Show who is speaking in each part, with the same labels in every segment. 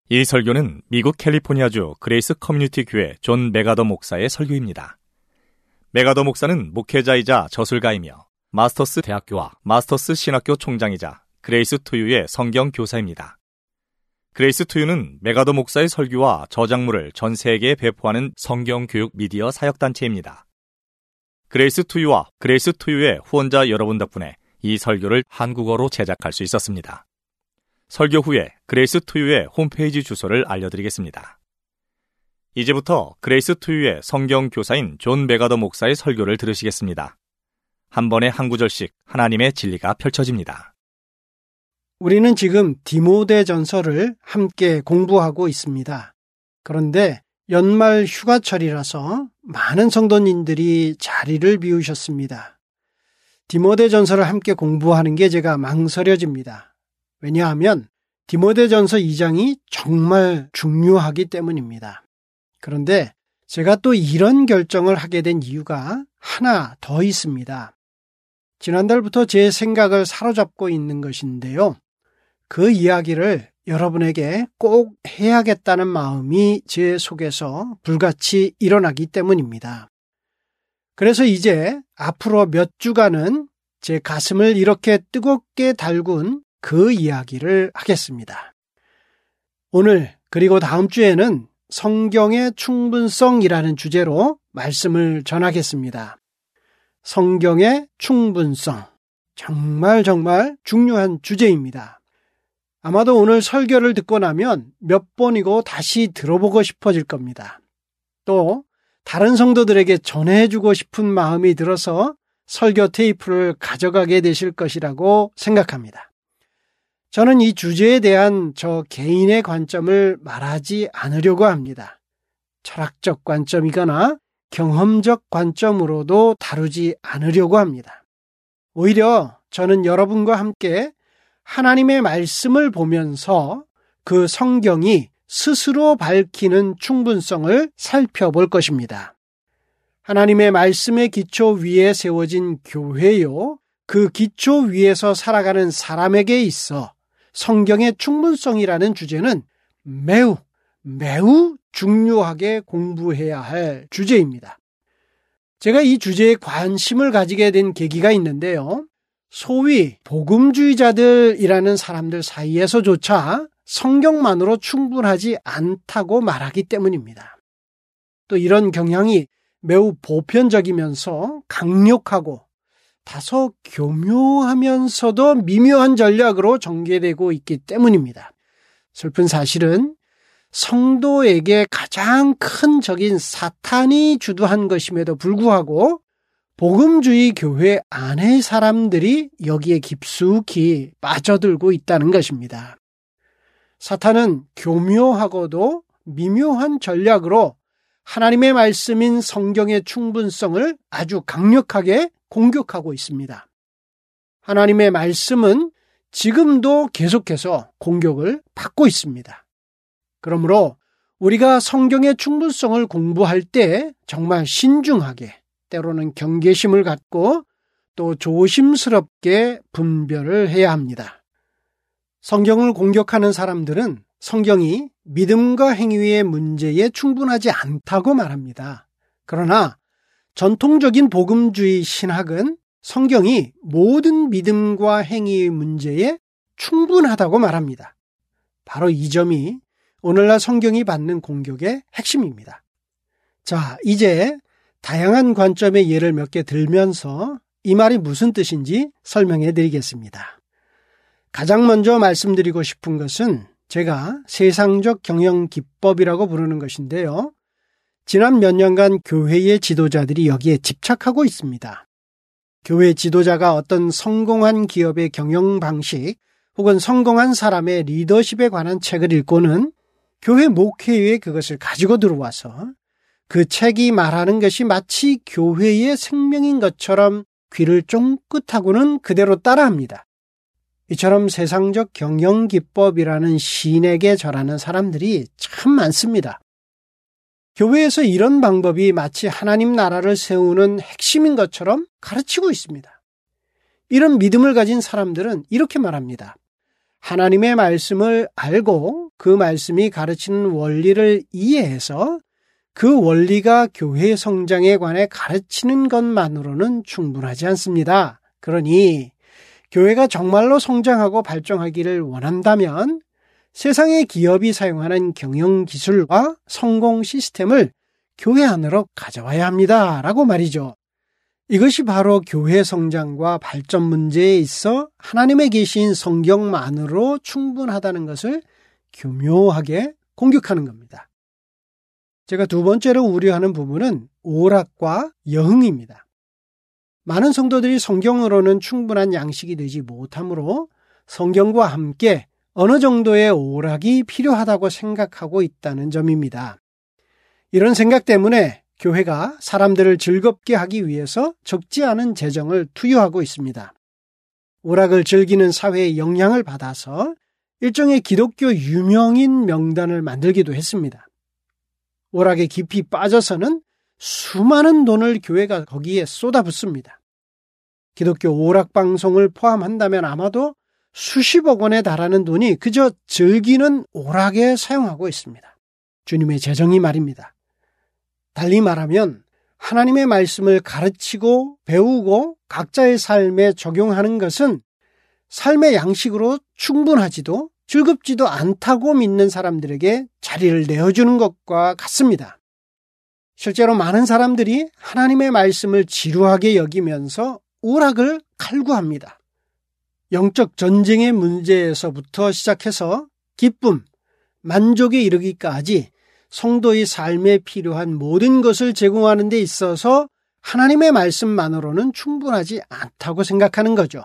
Speaker 1: 이 설교는 미국 캘리포니아주 그레이스 커뮤니티 교회 존 맥아더 목사의 설교입니다. 맥아더 목사는 목회자이자 저술가이며 마스터스 대학교와 마스터스 신학교 총장이자 그레이스 투유의 성경 교사입니다. 그레이스 투유는 맥아더 목사의 설교와 저작물을 전 세계에 배포하는 성경교육 미디어 사역단체입니다. 그레이스 투유와 그레이스 투유의 후원자 여러분 덕분에 이 설교를 한국어로 제작할 수 있었습니다. 설교 후에 그레이스 투유의 홈페이지 주소를 알려드리겠습니다. 이제부터 그레이스 투유의 성경 교사인 존 맥아더 목사의 설교를 들으시겠습니다. 한 번에 한 구절씩 하나님의 진리가 펼쳐집니다.
Speaker 2: 우리는 지금 디모데전서를 함께 공부하고 있습니다. 그런데 연말 휴가철이라서 많은 성도님들이 자리를 비우셨습니다. 디모데전서를 함께 공부하는 게 제가 망설여집니다. 왜냐하면 디모데전서 2장이 정말 중요하기 때문입니다. 그런데 제가 또 이런 결정을 하게 된 이유가 하나 더 있습니다. 지난달부터 제 생각을 사로잡고 있는 것인데요. 그 이야기를 여러분에게 꼭 해야겠다는 마음이 제 속에서 불같이 일어나기 때문입니다. 그래서 이제 앞으로 몇 주간은 제 가슴을 이렇게 뜨겁게 달군 그 이야기를 하겠습니다. 오늘 그리고 다음 주에는 성경의 충분성이라는 주제로 말씀을 전하겠습니다. 성경의 충분성. 정말 중요한 주제입니다. 아마도 오늘 설교를 듣고 나면 몇 번이고 다시 들어보고 싶어질 겁니다. 또 다른 성도들에게 전해주고 싶은 마음이 들어서 설교 테이프를 가져가게 되실 것이라고 생각합니다. 저는 이 주제에 대한 저 개인의 관점을 말하지 않으려고 합니다. 철학적 관점이거나 경험적 관점으로도 다루지 않으려고 합니다. 오히려 저는 여러분과 함께 하나님의 말씀을 보면서 그 성경이 스스로 밝히는 충분성을 살펴볼 것입니다. 하나님의 말씀의 기초 위에 세워진 교회요, 그 기초 위에서 살아가는 사람에게 있어 성경의 충분성이라는 주제는 매우 중요하게 공부해야 할 주제입니다. 제가 이 주제에 관심을 가지게 된 계기가 있는데요. 소위 복음주의자들이라는 사람들 사이에서조차 성경만으로 충분하지 않다고 말하기 때문입니다. 또 이런 경향이 매우 보편적이면서 강력하고 다소 교묘하면서도 미묘한 전략으로 전개되고 있기 때문입니다. 슬픈 사실은 성도에게 가장 큰 적인 사탄이 주도한 것임에도 불구하고 복음주의 교회 안의 사람들이 여기에 깊숙이 빠져들고 있다는 것입니다. 사탄은 교묘하고도 미묘한 전략으로 하나님의 말씀인 성경의 충분성을 아주 강력하게 공격하고 있습니다. 하나님의 말씀은 지금도 계속해서 공격을 받고 있습니다. 그러므로 우리가 성경의 충분성을 공부할 때 정말 신중하게, 때로는 경계심을 갖고 또 조심스럽게 분별을 해야 합니다. 성경을 공격하는 사람들은 성경이 믿음과 행위의 문제에 충분하지 않다고 말합니다. 그러나 전통적인 복음주의 신학은 성경이 모든 믿음과 행위의 문제에 충분하다고 말합니다. 바로 이 점이 오늘날 성경이 받는 공격의 핵심입니다. 자, 이제 다양한 관점의 예를 몇 개 들면서 이 말이 무슨 뜻인지 설명해 드리겠습니다. 가장 먼저 말씀드리고 싶은 것은 제가 세상적 경영 기법이라고 부르는 것인데요. 지난 몇 년간 교회의 지도자들이 여기에 집착하고 있습니다. 교회 지도자가 어떤 성공한 기업의 경영 방식 혹은 성공한 사람의 리더십에 관한 책을 읽고는 교회 목회에 그것을 가지고 들어와서 그 책이 말하는 것이 마치 교회의 생명인 것처럼 귀를 쫑긋하고는 그대로 따라합니다. 이처럼 세상적 경영 기법이라는 신에게 절하는 사람들이 참 많습니다. 교회에서 이런 방법이 마치 하나님 나라를 세우는 핵심인 것처럼 가르치고 있습니다. 이런 믿음을 가진 사람들은 이렇게 말합니다. 하나님의 말씀을 알고 그 말씀이 가르치는 원리를 이해해서 그 원리가 교회 성장에 관해 가르치는 것만으로는 충분하지 않습니다. 그러니 교회가 정말로 성장하고 발전하기를 원한다면 세상의 기업이 사용하는 경영 기술과 성공 시스템을 교회 안으로 가져와야 합니다. 라고 말이죠. 이것이 바로 교회 성장과 발전 문제에 있어 하나님의 계신 성경만으로 충분하다는 것을 교묘하게 공격하는 겁니다. 제가 두 번째로 우려하는 부분은 오락과 여흥입니다. 많은 성도들이 성경으로는 충분한 양식이 되지 못하므로 성경과 함께 어느 정도의 오락이 필요하다고 생각하고 있다는 점입니다. 이런 생각 때문에 교회가 사람들을 즐겁게 하기 위해서 적지 않은 재정을 투여하고 있습니다. 오락을 즐기는 사회의 영향을 받아서 일종의 기독교 유명인 명단을 만들기도 했습니다. 오락에 깊이 빠져서는 수많은 돈을 교회가 거기에 쏟아붓습니다. 기독교 오락 방송을 포함한다면 아마도 수십억 원에 달하는 돈이 그저 즐기는 오락에 사용하고 있습니다. 주님의 재정이 말입니다. 달리 말하면 하나님의 말씀을 가르치고 배우고 각자의 삶에 적용하는 것은 삶의 양식으로 충분하지도 즐겁지도 않다고 믿는 사람들에게 자리를 내어주는 것과 같습니다. 실제로 많은 사람들이 하나님의 말씀을 지루하게 여기면서 오락을 갈구합니다. 영적 전쟁의 문제에서부터 시작해서 기쁨, 만족에 이르기까지 성도의 삶에 필요한 모든 것을 제공하는 데 있어서 하나님의 말씀만으로는 충분하지 않다고 생각하는 거죠.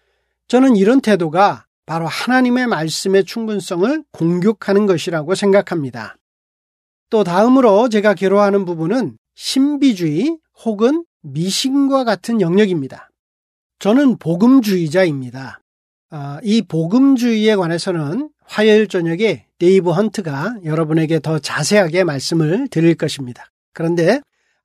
Speaker 2: 저는 이런 태도가 바로 하나님의 말씀의 충분성을 공격하는 것이라고 생각합니다. 또 다음으로 제가 괴로워하는 부분은 신비주의 혹은 미신과 같은 영역입니다. 저는 복음주의자입니다. 이 복음주의에 관해서는 화요일 저녁에 데이브 헌트가 여러분에게 더 자세하게 말씀을 드릴 것입니다. 그런데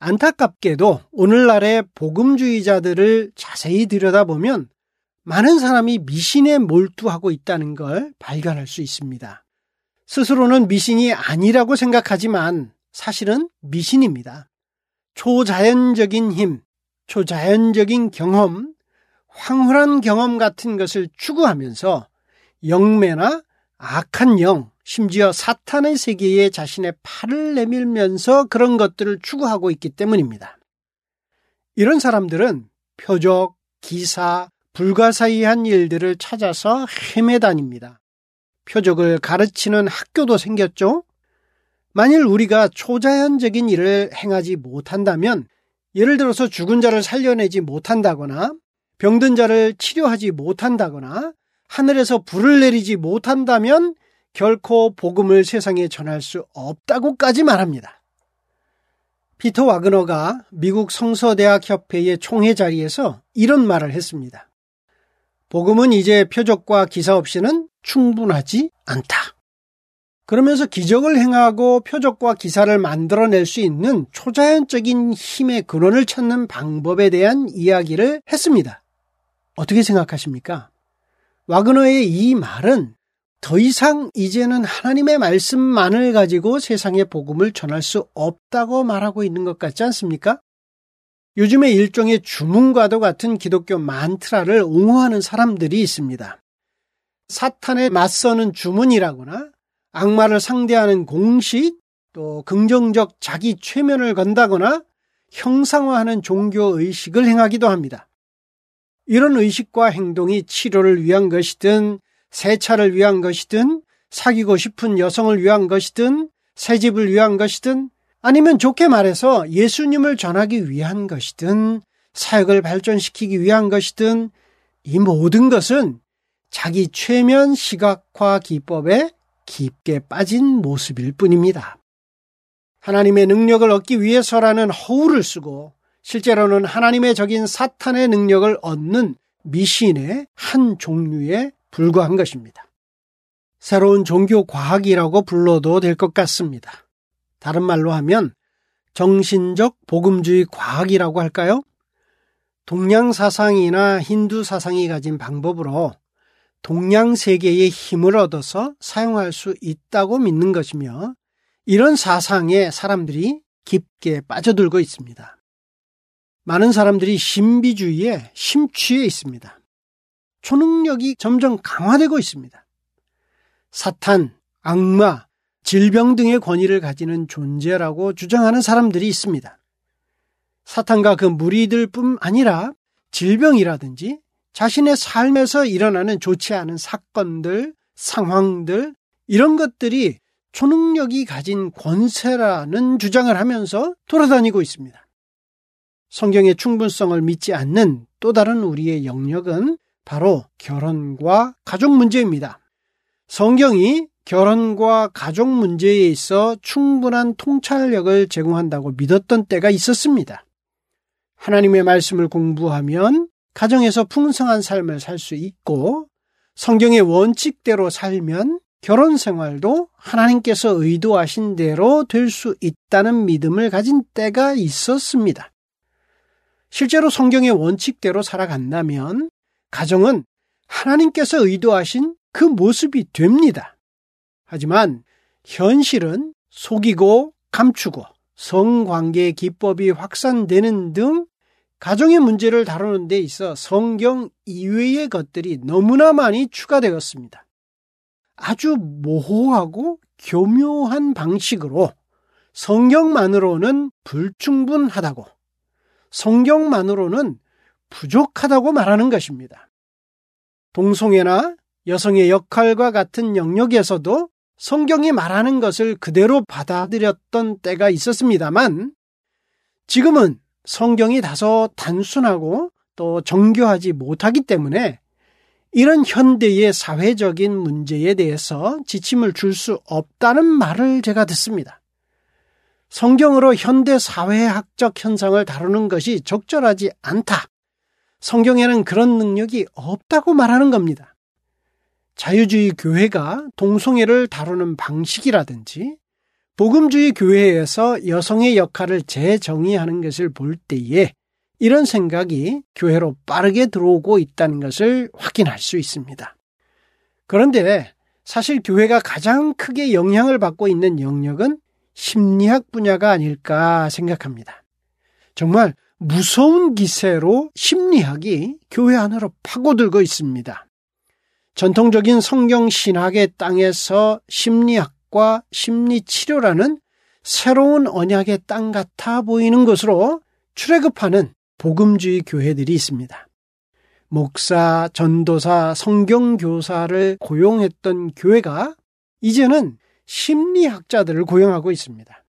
Speaker 2: 안타깝게도 오늘날의 복음주의자들을 자세히 들여다보면 많은 사람이 미신에 몰두하고 있다는 걸 발견할 수 있습니다. 스스로는 미신이 아니라고 생각하지만 사실은 미신입니다. 초자연적인 힘, 초자연적인 경험, 황홀한 경험 같은 것을 추구하면서 영매나 악한 영, 심지어 사탄의 세계에 자신의 팔을 내밀면서 그런 것들을 추구하고 있기 때문입니다. 이런 사람들은 표적, 기사, 불가사의한 일들을 찾아서 헤매다닙니다. 표적을 가르치는 학교도 생겼죠. 만일 우리가 초자연적인 일을 행하지 못한다면, 예를 들어서 죽은 자를 살려내지 못한다거나 병든 자를 치료하지 못한다거나 하늘에서 불을 내리지 못한다면 결코 복음을 세상에 전할 수 없다고까지 말합니다. 피터 와그너가 미국 성서대학협회의 총회 자리에서 이런 말을 했습니다. 복음은 이제 표적과 기사 없이는 충분하지 않다. 그러면서 기적을 행하고 표적과 기사를 만들어낼 수 있는 초자연적인 힘의 근원을 찾는 방법에 대한 이야기를 했습니다. 어떻게 생각하십니까? 와그너의 이 말은 더 이상 이제는 하나님의 말씀만을 가지고 세상에 복음을 전할 수 없다고 말하고 있는 것 같지 않습니까? 요즘에 일종의 주문과도 같은 기독교 만트라를 옹호하는 사람들이 있습니다. 사탄에 맞서는 주문이라거나 악마를 상대하는 공식, 또 긍정적 자기 최면을 건다거나 형상화하는 종교의식을 행하기도 합니다. 이런 의식과 행동이 치료를 위한 것이든 세차를 위한 것이든 사귀고 싶은 여성을 위한 것이든 새집을 위한 것이든 아니면 좋게 말해서 예수님을 전하기 위한 것이든 사역을 발전시키기 위한 것이든 이 모든 것은 자기 최면 시각화 기법에 깊게 빠진 모습일 뿐입니다. 하나님의 능력을 얻기 위해서라는 허울을 쓰고 실제로는 하나님의 적인 사탄의 능력을 얻는 미신의 한 종류에 불과한 것입니다. 새로운 종교과학이라고 불러도 될 것 같습니다. 다른 말로 하면 정신적 복음주의 과학이라고 할까요? 동양 사상이나 힌두 사상이 가진 방법으로 동양세계의 힘을 얻어서 사용할 수 있다고 믿는 것이며 이런 사상에 사람들이 깊게 빠져들고 있습니다. 많은 사람들이 신비주의에 심취해 있습니다. 초능력이 점점 강화되고 있습니다. 사탄, 악마, 질병 등의 권위를 가지는 존재라고 주장하는 사람들이 있습니다. 사탄과 그 무리들뿐 아니라 질병이라든지 자신의 삶에서 일어나는 좋지 않은 사건들, 상황들, 이런 것들이 초능력이 가진 권세라는 주장을 하면서 돌아다니고 있습니다. 성경의 충분성을 믿지 않는 또 다른 우리의 영역은 바로 결혼과 가족 문제입니다. 성경이 결혼과 가족 문제에 있어 충분한 통찰력을 제공한다고 믿었던 때가 있었습니다. 하나님의 말씀을 공부하면 가정에서 풍성한 삶을 살 수 있고 성경의 원칙대로 살면 결혼 생활도 하나님께서 의도하신 대로 될 수 있다는 믿음을 가진 때가 있었습니다. 실제로 성경의 원칙대로 살아간다면 가정은 하나님께서 의도하신 그 모습이 됩니다. 하지만 현실은 속이고 감추고 성관계의 기법이 확산되는 등 가정의 문제를 다루는 데 있어 성경 이외의 것들이 너무나 많이 추가되었습니다. 아주 모호하고 교묘한 방식으로 성경만으로는 불충분하다고, 성경만으로는 부족하다고 말하는 것입니다. 동성애나 여성의 역할과 같은 영역에서도 성경이 말하는 것을 그대로 받아들였던 때가 있었습니다만 지금은 성경이 다소 단순하고 또 정교하지 못하기 때문에 이런 현대의 사회적인 문제에 대해서 지침을 줄 수 없다는 말을 제가 듣습니다. 성경으로 현대 사회학적 현상을 다루는 것이 적절하지 않다. 성경에는 그런 능력이 없다고 말하는 겁니다. 자유주의 교회가 동성애를 다루는 방식이라든지 복음주의 교회에서 여성의 역할을 재정의하는 것을 볼 때에 이런 생각이 교회로 빠르게 들어오고 있다는 것을 확인할 수 있습니다. 그런데 사실 교회가 가장 크게 영향을 받고 있는 영역은 심리학 분야가 아닐까 생각합니다. 정말 무서운 기세로 심리학이 교회 안으로 파고들고 있습니다. 전통적인 성경신학의 땅에서 심리학과 심리치료라는 새로운 언약의 땅 같아 보이는 것으로 출애굽하는 복음주의 교회들이 있습니다. 목사, 전도사, 성경교사를 고용했던 교회가 이제는 심리학자들을 고용하고 있습니다.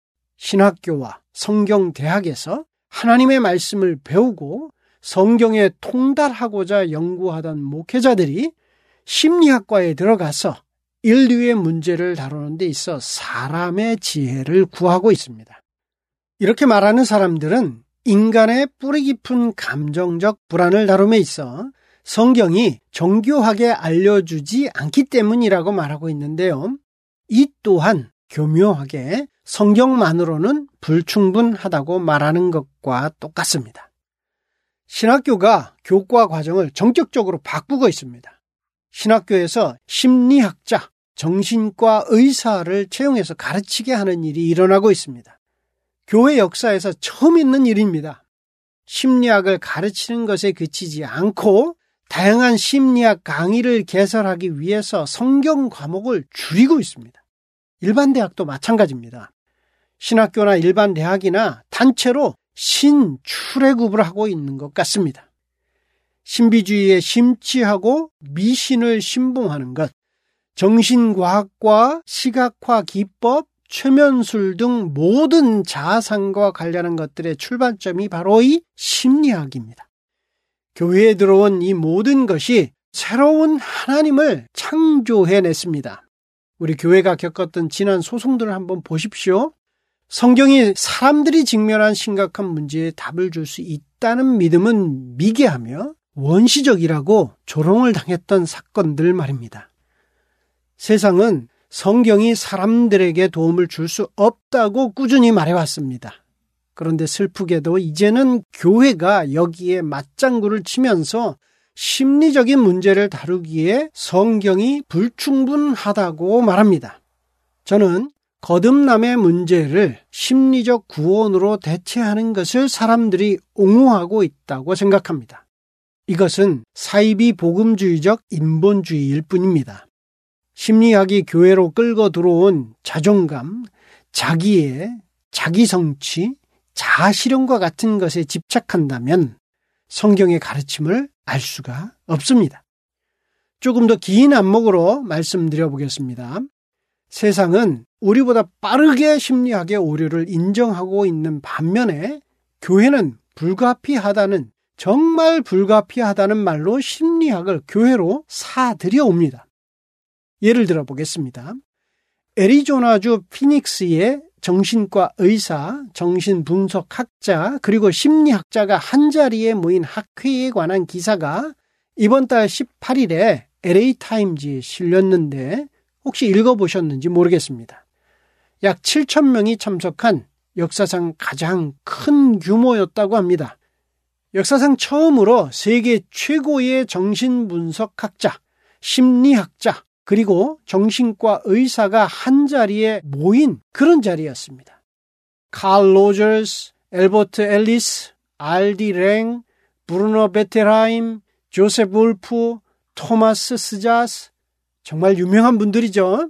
Speaker 2: 신학교와 성경대학에서 하나님의 말씀을 배우고 성경에 통달하고자 연구하던 목회자들이 심리학과에 들어가서 인류의 문제를 다루는 데 있어 사람의 지혜를 구하고 있습니다. 이렇게 말하는 사람들은 인간의 뿌리 깊은 감정적 불안을 다룸에 있어 성경이 정교하게 알려주지 않기 때문이라고 말하고 있는데요. 이 또한 교묘하게 성경만으로는 불충분하다고 말하는 것과 똑같습니다. 신학교가 교과 과정을 전격적으로 바꾸고 있습니다. 신학교에서 심리학자, 정신과 의사를 채용해서 가르치게 하는 일이 일어나고 있습니다. 교회 역사에서 처음 있는 일입니다. 심리학을 가르치는 것에 그치지 않고 다양한 심리학 강의를 개설하기 위해서 성경 과목을 줄이고 있습니다. 일반 대학도 마찬가지입니다. 신학교나 일반 대학이나 단체로 신출애굽을 하고 있는 것 같습니다. 신비주의에 심취하고 미신을 신봉하는 것, 정신과학과 시각화 기법, 최면술 등 모든 자아상과 관련한 것들의 출발점이 바로 이 심리학입니다. 교회에 들어온 이 모든 것이 새로운 하나님을 창조해냈습니다. 우리 교회가 겪었던 지난 소송들을 한번 보십시오. 성경이 사람들이 직면한 심각한 문제에 답을 줄 수 있다는 믿음은 미개하며 원시적이라고 조롱을 당했던 사건들 말입니다. 세상은 성경이 사람들에게 도움을 줄 수 없다고 꾸준히 말해왔습니다. 그런데 슬프게도 이제는 교회가 여기에 맞장구를 치면서 심리적인 문제를 다루기에 성경이 불충분하다고 말합니다. 저는 거듭남의 문제를 심리적 구원으로 대체하는 것을 사람들이 옹호하고 있다고 생각합니다. 이것은 사이비 복음주의적 인본주의일 뿐입니다. 심리학이 교회로 끌고 들어온 자존감, 자기애, 자기성취, 자아실현과 같은 것에 집착한다면 성경의 가르침을 알 수가 없습니다. 조금 더 긴 안목으로 말씀드려 보겠습니다. 세상은 우리보다 빠르게 심리학의 오류를 인정하고 있는 반면에 교회는 불가피하다는, 정말 불가피하다는 말로 심리학을 교회로 사들여옵니다. 예를 들어 보겠습니다. 애리조나주 피닉스의 정신과 의사, 정신분석학자, 그리고 심리학자가 한자리에 모인 학회에 관한 기사가 이번 달 18일에 LA타임즈에 실렸는데 혹시 읽어보셨는지 모르겠습니다. 약 7,000명이 참석한 역사상 가장 큰 규모였다고 합니다. 역사상 처음으로 세계 최고의 정신분석학자, 심리학자, 그리고 정신과 의사가 한자리에 모인 그런 자리였습니다. 칼 로저스, 엘버트 앨리스, 알디 랭, 브루노 베테라임, 조셉 울프, 토마스 스자스, 정말 유명한 분들이죠.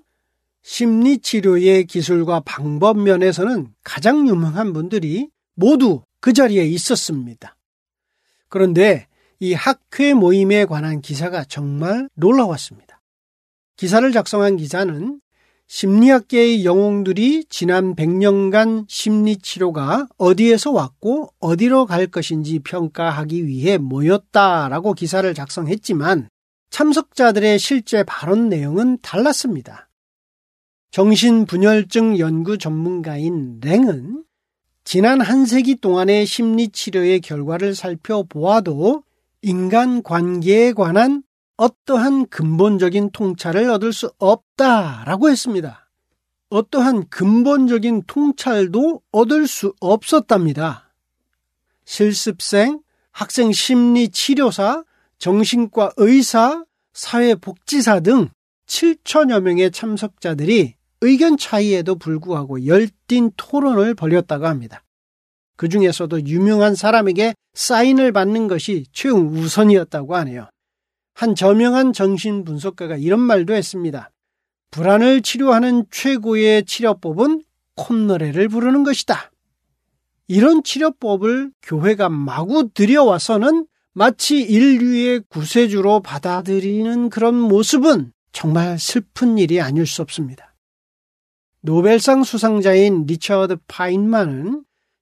Speaker 2: 심리치료의 기술과 방법 면에서는 가장 유명한 분들이 모두 그 자리에 있었습니다. 그런데 이 학회 모임에 관한 기사가 정말 놀라웠습니다. 기사를 작성한 기자는 심리학계의 영웅들이 지난 100년간 심리치료가 어디에서 왔고 어디로 갈 것인지 평가하기 위해 모였다라고 기사를 작성했지만 참석자들의 실제 발언 내용은 달랐습니다. 정신분열증 연구 전문가인 랭은 지난 한 세기 동안의 심리치료의 결과를 살펴보아도 인간관계에 관한 어떠한 근본적인 통찰을 얻을 수 없다라고 했습니다. 어떠한 근본적인 통찰도 얻을 수 없었답니다. 실습생, 학생 심리치료사, 정신과 의사, 사회복지사 등 7천여 명의 참석자들이 의견 차이에도 불구하고 열띤 토론을 벌였다고 합니다. 그 중에서도 유명한 사람에게 사인을 받는 것이 최우선이었다고 하네요. 한 저명한 정신분석가가 이런 말도 했습니다. 불안을 치료하는 최고의 치료법은 콧노래를 부르는 것이다. 이런 치료법을 교회가 마구 들여와서는 마치 인류의 구세주로 받아들이는 그런 모습은 정말 슬픈 일이 아닐 수 없습니다. 노벨상 수상자인 리처드 파인만은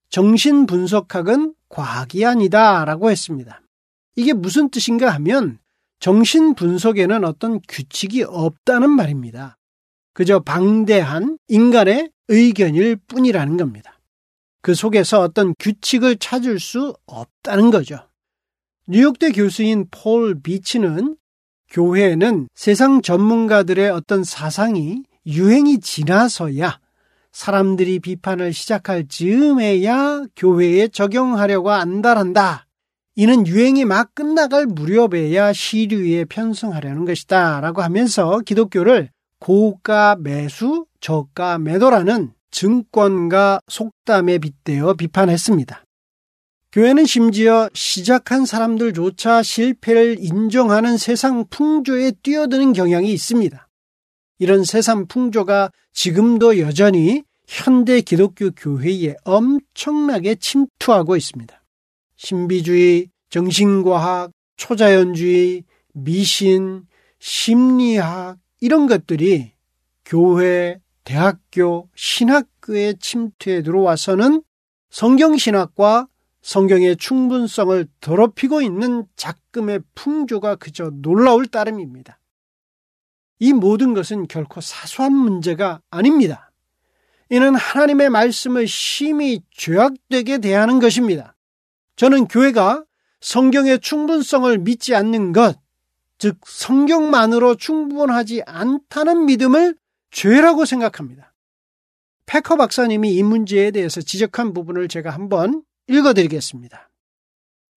Speaker 2: 정신분석학은 과학이 아니다 라고 했습니다. 이게 무슨 뜻인가 하면 정신분석에는 어떤 규칙이 없다는 말입니다. 그저 방대한 인간의 의견일 뿐이라는 겁니다. 그 속에서 어떤 규칙을 찾을 수 없다는 거죠. 뉴욕대 교수인 폴 비치는 교회는 세상 전문가들의 어떤 사상이 유행이 지나서야 사람들이 비판을 시작할 즈음에야 교회에 적용하려고 안달한다. 이는 유행이 막 끝나갈 무렵에야 시류에 편승하려는 것이다 라고 하면서 기독교를 고가 매수, 저가 매도라는 증권가 속담에 빗대어 비판했습니다. 교회는 심지어 시작한 사람들조차 실패를 인정하는 세상 풍조에 뛰어드는 경향이 있습니다. 이런 세상 풍조가 지금도 여전히 현대 기독교 교회에 엄청나게 침투하고 있습니다. 신비주의, 정신과학, 초자연주의, 미신, 심리학 이런 것들이 교회, 대학교, 신학교에 침투해 들어와서는 성경신학과 성경의 충분성을 더럽히고 있는 작금의 풍조가 그저 놀라울 따름입니다. 이 모든 것은 결코 사소한 문제가 아닙니다. 이는 하나님의 말씀을 심히 죄악되게 대하는 것입니다. 저는 교회가 성경의 충분성을 믿지 않는 것, 즉 성경만으로 충분하지 않다는 믿음을 죄라고 생각합니다. 패커 박사님이 이 문제에 대해서 지적한 부분을 제가 한번 읽어드리겠습니다.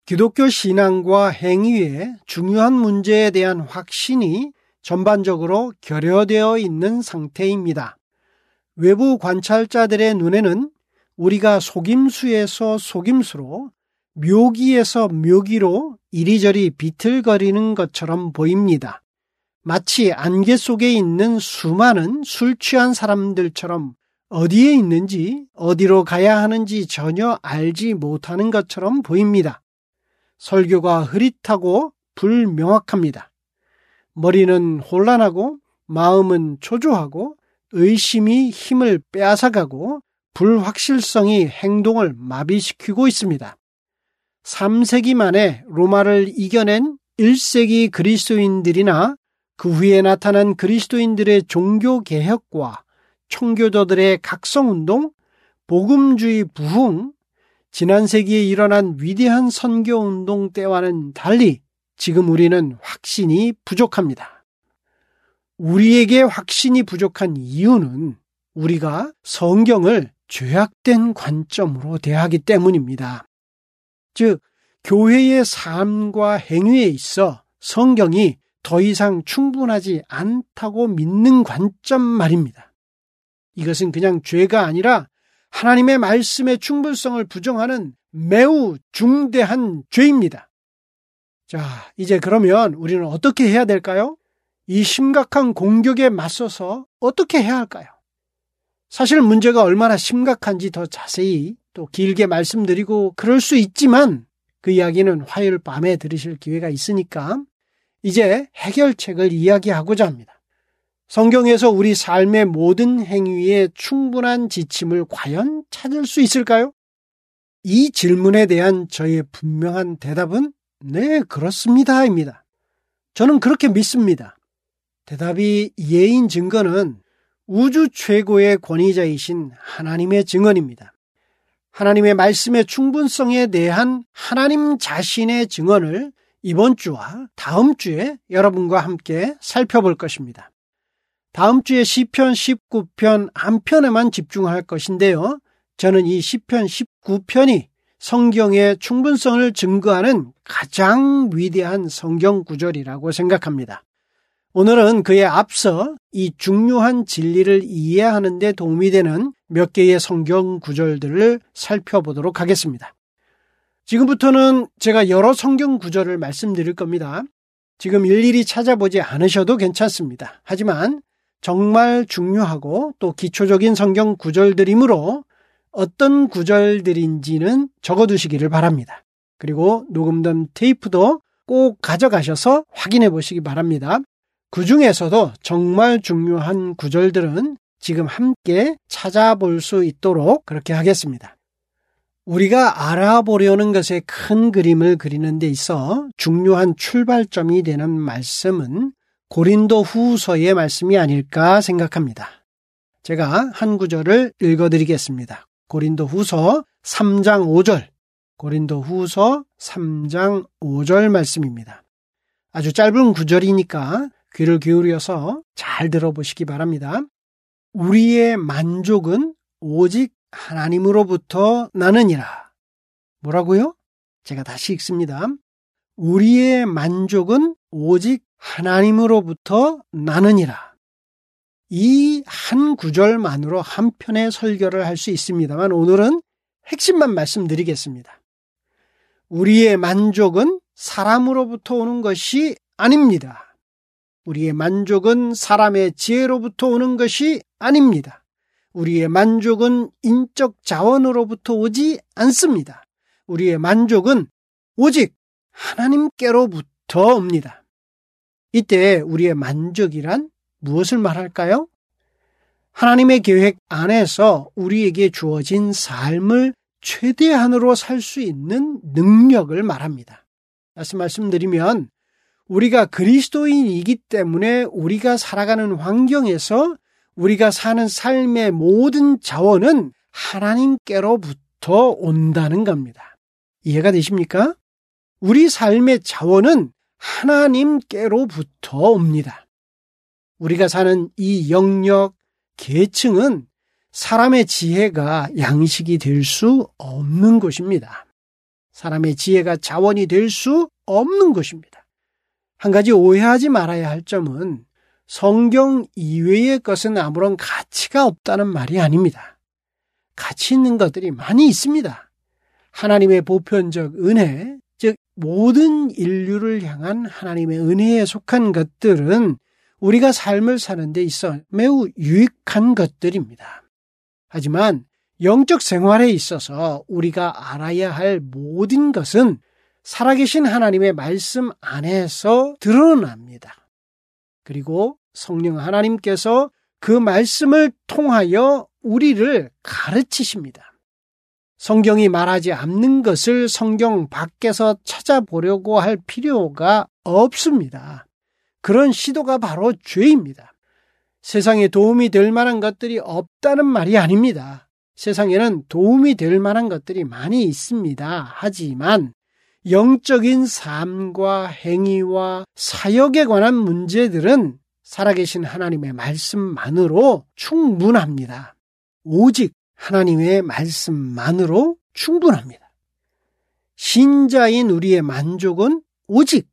Speaker 2: 기독교 신앙과 행위의 중요한 문제에 대한 확신이 전반적으로 결여되어 있는 상태입니다. 외부 관찰자들의 눈에는 우리가 속임수에서 속임수로, 묘기에서 묘기로 이리저리 비틀거리는 것처럼 보입니다. 마치 안개 속에 있는 수많은 술 취한 사람들처럼 어디에 있는지, 어디로 가야 하는지 전혀 알지 못하는 것처럼 보입니다. 설교가 흐릿하고 불명확합니다. 머리는 혼란하고 마음은 초조하고 의심이 힘을 빼앗아가고 불확실성이 행동을 마비시키고 있습니다. 3세기 만에 로마를 이겨낸 1세기 그리스도인들이나 그 후에 나타난 그리스도인들의 종교개혁과 청교도들의 각성운동, 복음주의 부흥, 지난 세기에 일어난 위대한 선교운동 때와는 달리 지금 우리는 확신이 부족합니다. 우리에게 확신이 부족한 이유는 우리가 성경을 죄악된 관점으로 대하기 때문입니다. 즉, 교회의 삶과 행위에 있어 성경이 더 이상 충분하지 않다고 믿는 관점 말입니다. 이것은 그냥 죄가 아니라 하나님의 말씀의 충분성을 부정하는 매우 중대한 죄입니다. 자, 이제 그러면 우리는 어떻게 해야 될까요? 이 심각한 공격에 맞서서 어떻게 해야 할까요? 사실 문제가 얼마나 심각한지 더 자세히 또 길게 말씀드리고 그럴 수 있지만 그 이야기는 화요일 밤에 들으실 기회가 있으니까 이제 해결책을 이야기하고자 합니다. 성경에서 우리 삶의 모든 행위에 충분한 지침을 과연 찾을 수 있을까요? 이 질문에 대한 저의 분명한 대답은 네, 그렇습니다입니다. 저는 그렇게 믿습니다. 대답이 예인 증거는 우주 최고의 권위자이신 하나님의 증언입니다. 하나님의 말씀의 충분성에 대한 하나님 자신의 증언을 이번 주와 다음 주에 여러분과 함께 살펴볼 것입니다. 다음 주에 시편 19편 한 편에만 집중할 것인데요. 저는 이 시편 19편이 성경의 충분성을 증거하는 가장 위대한 성경 구절이라고 생각합니다. 오늘은 그에 앞서 이 중요한 진리를 이해하는 데 도움이 되는 몇 개의 성경 구절들을 살펴보도록 하겠습니다. 지금부터는 제가 여러 성경 구절을 말씀드릴 겁니다. 지금 일일이 찾아보지 않으셔도 괜찮습니다. 하지만 정말 중요하고 또 기초적인 성경 구절들이므로 어떤 구절들인지는 적어두시기를 바랍니다. 그리고 녹음된 테이프도 꼭 가져가셔서 확인해 보시기 바랍니다. 그 중에서도 정말 중요한 구절들은 지금 함께 찾아볼 수 있도록 그렇게 하겠습니다. 우리가 알아보려는 것의 큰 그림을 그리는 데 있어 중요한 출발점이 되는 말씀은 고린도 후서의 말씀이 아닐까 생각합니다. 제가 한 구절을 읽어드리겠습니다. 고린도 후서 3장 5절, 고린도 후서 3장 5절 말씀입니다. 아주 짧은 구절이니까 귀를 기울여서 잘 들어보시기 바랍니다. 우리의 만족은 오직 하나님으로부터 나느니라. 뭐라고요? 제가 다시 읽습니다. 우리의 만족은 오직 하나님으로부터 나느니라. 이 한 구절만으로 한 편의 설교를 할 수 있습니다만 오늘은 핵심만 말씀드리겠습니다. 우리의 만족은 사람으로부터 오는 것이 아닙니다. 우리의 만족은 사람의 지혜로부터 오는 것이 아닙니다. 우리의 만족은 인적 자원으로부터 오지 않습니다. 우리의 만족은 오직 하나님께로부터 옵니다. 이때 우리의 만족이란 무엇을 말할까요? 하나님의 계획 안에서 우리에게 주어진 삶을 최대한으로 살 수 있는 능력을 말합니다. 다시 말씀드리면 우리가 그리스도인이기 때문에 우리가 살아가는 환경에서 우리가 사는 삶의 모든 자원은 하나님께로부터 온다는 겁니다. 이해가 되십니까? 우리 삶의 자원은 하나님께로부터 옵니다. 우리가 사는 이 영역, 계층은 사람의 지혜가 양식이 될 수 없는 것입니다. 사람의 지혜가 자원이 될 수 없는 것입니다. 한 가지 오해하지 말아야 할 점은 성경 이외의 것은 아무런 가치가 없다는 말이 아닙니다. 가치 있는 것들이 많이 있습니다. 하나님의 보편적 은혜, 즉 모든 인류를 향한 하나님의 은혜에 속한 것들은 우리가 삶을 사는 데 있어 매우 유익한 것들입니다. 하지만 영적 생활에 있어서 우리가 알아야 할 모든 것은 살아계신 하나님의 말씀 안에서 드러납니다. 그리고 성령 하나님께서 그 말씀을 통하여 우리를 가르치십니다. 성경이 말하지 않는 것을 성경 밖에서 찾아보려고 할 필요가 없습니다. 그런 시도가 바로 죄입니다. 세상에 도움이 될 만한 것들이 없다는 말이 아닙니다. 세상에는 도움이 될 만한 것들이 많이 있습니다. 하지만 영적인 삶과 행위와 사역에 관한 문제들은 살아계신 하나님의 말씀만으로 충분합니다. 오직 하나님의 말씀만으로 충분합니다. 신자인 우리의 만족은 오직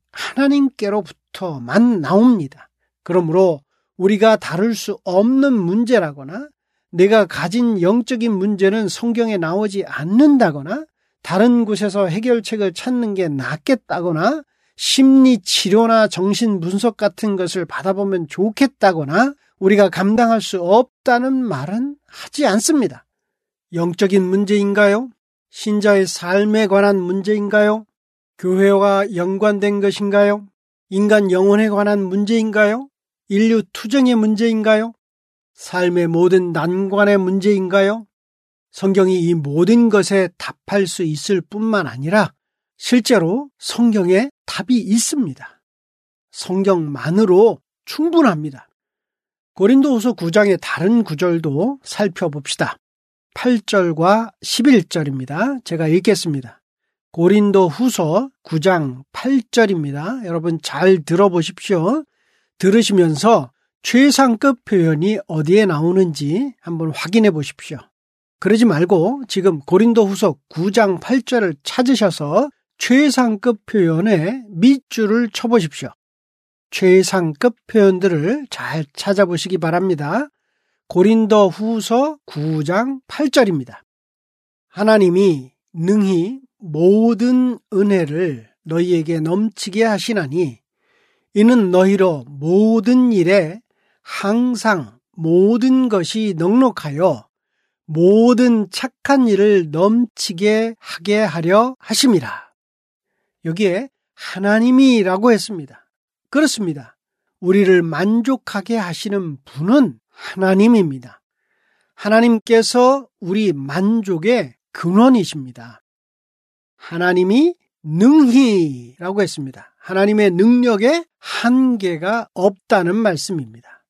Speaker 2: 하나님께로부터만 나옵니다. 그러므로 우리가 다룰 수 없는 문제라거나 내가 가진 영적인 문제는 성경에 나오지 않는다거나 다른 곳에서 해결책을 찾는 게 낫겠다거나 심리 치료나 정신 분석 같은 것을 받아보면 좋겠다거나 우리가 감당할 수 없다는 말은 하지 않습니다. 영적인 문제인가요? 신자의 삶에 관한 문제인가요? 교회와 연관된 것인가요? 인간 영혼에 관한 문제인가요? 인류 투정의 문제인가요? 삶의 모든 난관의 문제인가요? 성경이 이 모든 것에 답할 수 있을 뿐만 아니라 실제로 성경에 답이 있습니다. 성경만으로 충분합니다. 고린도후서 9장의 다른 구절도 살펴봅시다. 8절과 11절입니다. 제가 읽겠습니다. 고린도후서 9장 8절입니다. 여러분 잘 들어보십시오. 들으시면서 최상급 표현이 어디에 나오는지 한번 확인해 보십시오. 그러지 말고 지금 고린도후서 9장 8절을 찾으셔서 최상급 표현에 밑줄을 쳐보십시오. 최상급 표현들을 잘 찾아보시기 바랍니다. 고린도후서 9장 8절입니다. 하나님이 능히 모든 은혜를 너희에게 넘치게 하시나니 이는 너희로 모든 일에 항상 모든 것이 넉넉하여 모든 착한 일을 넘치게 하게 하려 하심이라. 여기에 하나님이라고 했습니다. 그렇습니다. 우리를 만족하게 하시는 분은 하나님입니다. 하나님께서 우리 만족의 근원이십니다. 하나님이 능히라고 했습니다. 하나님의 능력에 한계가 없다는 말씀입니다.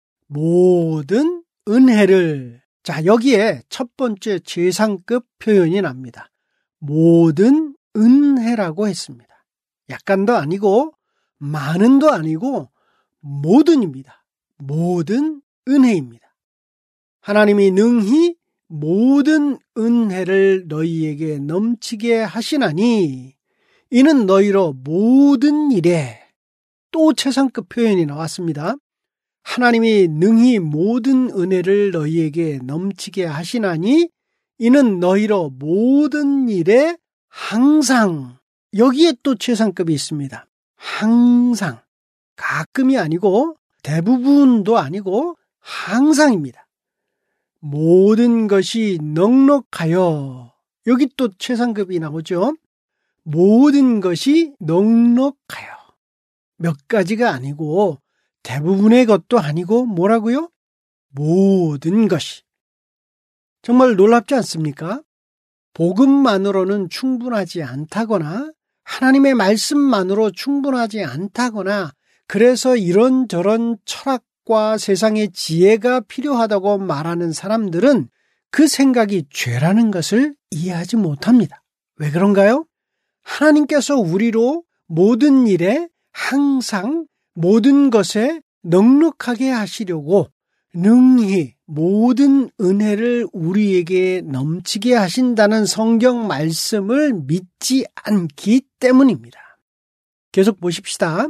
Speaker 2: 모든 은혜를, 자, 여기에 첫 번째 최상급 표현이 납니다. 모든 은혜라고 했습니다. 약간도 아니고 많은도 아니고 모든입니다. 모든 은혜입니다. 하나님이 능히 모든 은혜를 너희에게 넘치게 하시나니 이는 너희로 모든 일에, 또 최상급 표현이 나왔습니다. 하나님이 능히 모든 은혜를 너희에게 넘치게 하시나니 이는 너희로 모든 일에 항상, 여기에 또 최상급이 있습니다. 항상, 가끔이 아니고 대부분도 아니고 항상입니다. 모든 것이 넉넉하여, 여기 또 최상급이 나오죠. 모든 것이 넉넉하여, 몇 가지가 아니고 대부분의 것도 아니고 뭐라고요? 모든 것이. 정말 놀랍지 않습니까? 복음만으로는 충분하지 않다거나 하나님의 말씀만으로 충분하지 않다거나 그래서 이런저런 철학과 세상의 지혜가 필요하다고 말하는 사람들은 그 생각이 죄라는 것을 이해하지 못합니다. 왜 그런가요? 하나님께서 우리로 모든 일에 항상 모든 것에 넉넉하게 하시려고 능히 모든 은혜를 우리에게 넘치게 하신다는 성경 말씀을 믿지 않기 때문입니다. 계속 보십시다.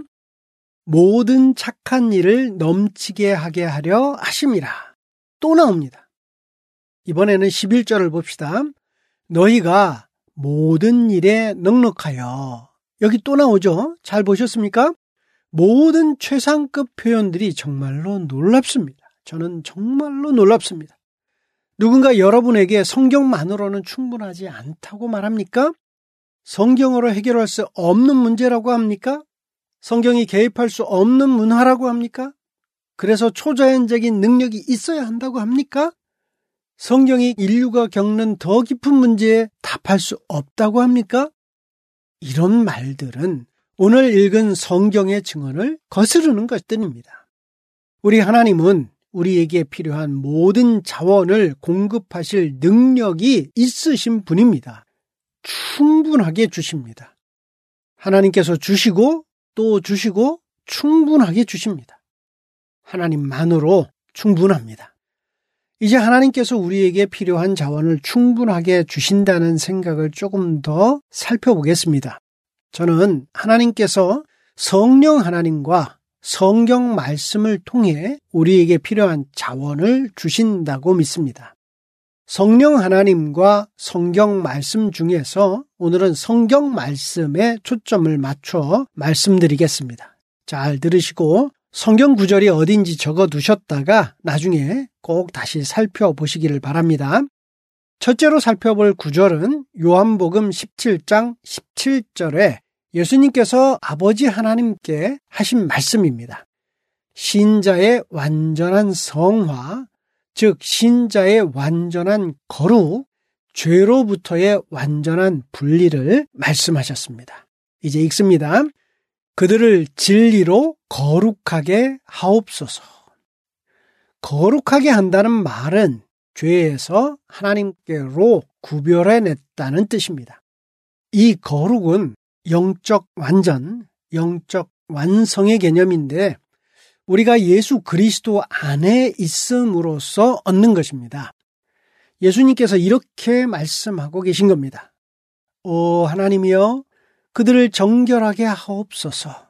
Speaker 2: 모든 착한 일을 넘치게 하게 하려 하심이라. 또 나옵니다. 이번에는 11절을 봅시다. 너희가 모든 일에 넉넉하여. 여기 또 나오죠? 잘 보셨습니까? 모든 최상급 표현들이 정말로 놀랍습니다. 저는 정말로 놀랍습니다. 누군가 여러분에게 성경만으로는 충분하지 않다고 말합니까? 성경으로 해결할 수 없는 문제라고 합니까? 성경이 개입할 수 없는 문화라고 합니까? 그래서 초자연적인 능력이 있어야 한다고 합니까? 성경이 인류가 겪는 더 깊은 문제에 답할 수 없다고 합니까? 이런 말들은 오늘 읽은 성경의 증언을 거스르는 것들입니다. 우리 하나님은 우리에게 필요한 모든 자원을 공급하실 능력이 있으신 분입니다. 충분하게 주십니다. 하나님께서 주시고 또 주시고 충분하게 주십니다. 하나님만으로 충분합니다. 이제 하나님께서 우리에게 필요한 자원을 충분하게 주신다는 생각을 조금 더 살펴보겠습니다. 저는 하나님께서 성령 하나님과 성경 말씀을 통해 우리에게 필요한 자원을 주신다고 믿습니다. 성령 하나님과 성경 말씀 중에서 오늘은 성경 말씀에 초점을 맞춰 말씀드리겠습니다. 잘 들으시고 성경 구절이 어딘지 적어두셨다가 나중에 꼭 다시 살펴보시기를 바랍니다. 첫째로 살펴볼 구절은 요한복음 17장 17절에 예수님께서 아버지 하나님께 하신 말씀입니다. 신자의 완전한 성화, 즉 신자의 완전한 거룩, 죄로부터의 완전한 분리를 말씀하셨습니다. 이제 읽습니다. 그들을 진리로 거룩하게 하옵소서. 거룩하게 한다는 말은 죄에서 하나님께로 구별해냈다는 뜻입니다. 이 거룩은 영적 완전, 영적 완성의 개념인데 우리가 예수 그리스도 안에 있음으로써 얻는 것입니다. 예수님께서 이렇게 말씀하고 계신 겁니다. 오 하나님이여 그들을 정결하게 하옵소서,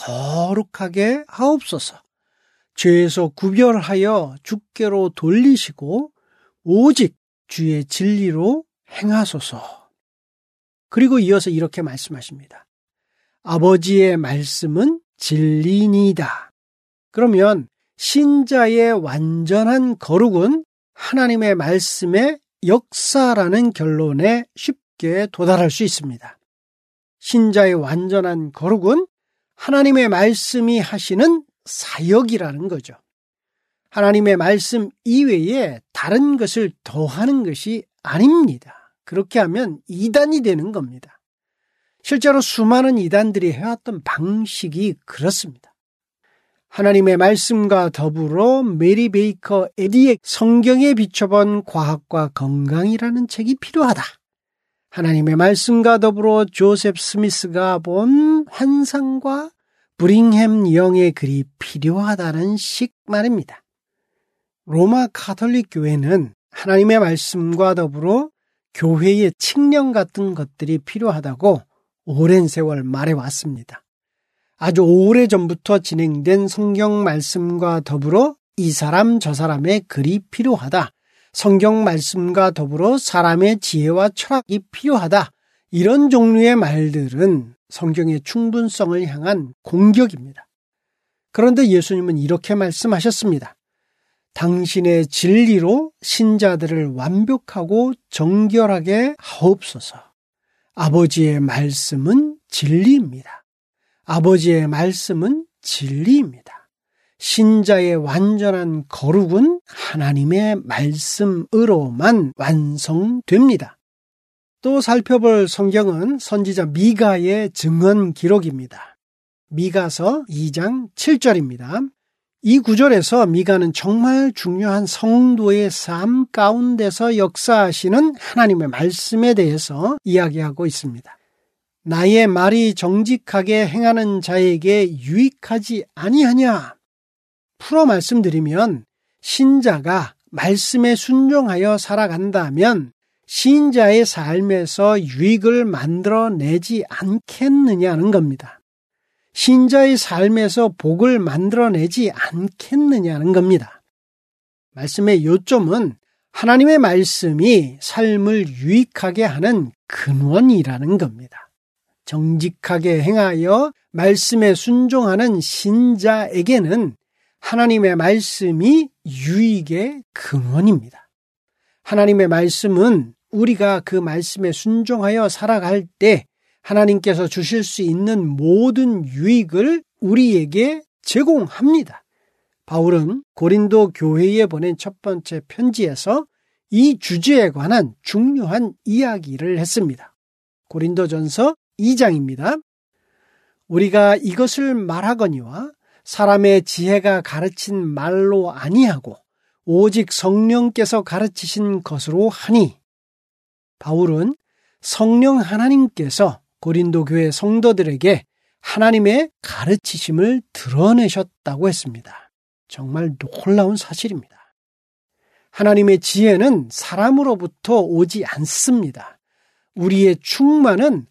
Speaker 2: 거룩하게 하옵소서, 죄에서 구별하여 주께로 돌리시고 오직 주의 진리로 행하소서. 그리고 이어서 이렇게 말씀하십니다. 아버지의 말씀은 진리니이다. 그러면 신자의 완전한 거룩은 하나님의 말씀의 역사라는 결론에 쉽게 도달할 수 있습니다. 신자의 완전한 거룩은 하나님의 말씀이 하시는 사역이라는 거죠. 하나님의 말씀 이외에 다른 것을 더하는 것이 아닙니다. 그렇게 하면 이단이 되는 겁니다. 실제로 수많은 이단들이 해왔던 방식이 그렇습니다. 하나님의 말씀과 더불어 메리 베이커 에디의 성경에 비춰본 과학과 건강이라는 책이 필요하다. 하나님의 말씀과 더불어 조셉 스미스가 본 환상과 브링햄 영의 글이 필요하다는 식 말입니다. 로마 가톨릭 교회는 하나님의 말씀과 더불어 교회의 칙령 같은 것들이 필요하다고 오랜 세월 말해왔습니다. 아주 오래전부터 진행된 성경 말씀과 더불어 이 사람 저 사람의 글이 필요하다. 성경 말씀과 더불어 사람의 지혜와 철학이 필요하다. 이런 종류의 말들은 성경의 충분성을 향한 공격입니다. 그런데 예수님은 이렇게 말씀하셨습니다. 당신의 진리로 신자들을 완벽하고 정결하게 하옵소서. 아버지의 말씀은 진리입니다. 아버지의 말씀은 진리입니다. 신자의 완전한 거룩은 하나님의 말씀으로만 완성됩니다. 또 살펴볼 성경은 선지자 미가의 증언 기록입니다. 미가서 2장 7절입니다. 이 구절에서 미가는 정말 중요한 성도의 삶 가운데서 역사하시는 하나님의 말씀에 대해서 이야기하고 있습니다. 나의 말이 정직하게 행하는 자에게 유익하지 아니하냐? 풀어 말씀드리면 신자가 말씀에 순종하여 살아간다면 신자의 삶에서 유익을 만들어내지 않겠느냐는 겁니다. 신자의 삶에서 복을 만들어내지 않겠느냐는 겁니다. 말씀의 요점은 하나님의 말씀이 삶을 유익하게 하는 근원이라는 겁니다. 정직하게 행하여 말씀에 순종하는 신자에게는 하나님의 말씀이 유익의 근원입니다. 하나님의 말씀은 우리가 그 말씀에 순종하여 살아갈 때 하나님께서 주실 수 있는 모든 유익을 우리에게 제공합니다. 바울은 고린도 교회에 보낸 첫 번째 편지에서 이 주제에 관한 중요한 이야기를 했습니다. 고린도전서 2장입니다. 우리가 이것을 말하거니와 사람의 지혜가 가르친 말로 아니하고 오직 성령께서 가르치신 것으로 하니, 바울은 성령 하나님께서 고린도 교회 성도들에게 하나님의 가르치심을 드러내셨다고 했습니다. 정말 놀라운 사실입니다. 하나님의 지혜는 사람으로부터 오지 않습니다. 우리의 충만은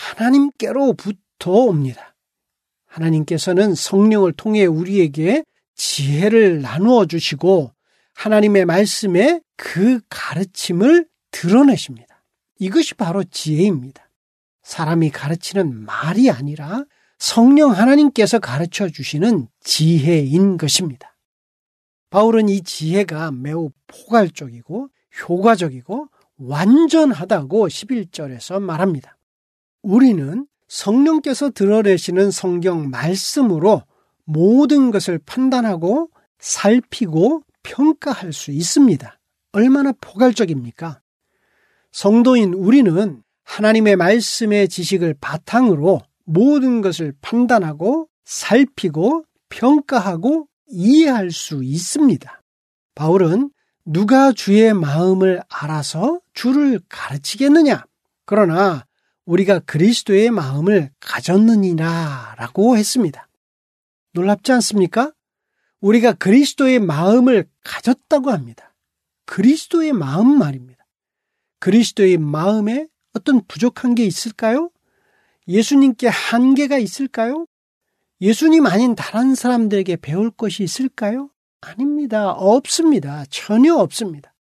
Speaker 2: 하나님께로부터 옵니다. 하나님께서는 성령을 통해 우리에게 지혜를 나누어 주시고 하나님의 말씀에 그 가르침을 드러내십니다. 이것이 바로 지혜입니다. 사람이 가르치는 말이 아니라 성령 하나님께서 가르쳐 주시는 지혜인 것입니다. 바울은 이 지혜가 매우 포괄적이고 효과적이고 완전하다고 11절에서 말합니다. 우리는 성령께서 드러내시는 성경 말씀으로 모든 것을 판단하고 살피고 평가할 수 있습니다. 얼마나 포괄적입니까? 성도인 우리는 하나님의 말씀의 지식을 바탕으로 모든 것을 판단하고 살피고 평가하고 이해할 수 있습니다. 바울은 누가 주의 마음을 알아서 주를 가르치겠느냐? 그러나 우리가 그리스도의 마음을 가졌느니라 라고 했습니다. 놀랍지 않습니까? 우리가 그리스도의 마음을 가졌다고 합니다. 그리스도의 마음 말입니다. 그리스도의 마음에 어떤 부족한 게 있을까요? 예수님께 한계가 있을까요? 예수님 아닌 다른 사람들에게 배울 것이 있을까요? 아닙니다. 없습니다. 전혀 없습니다.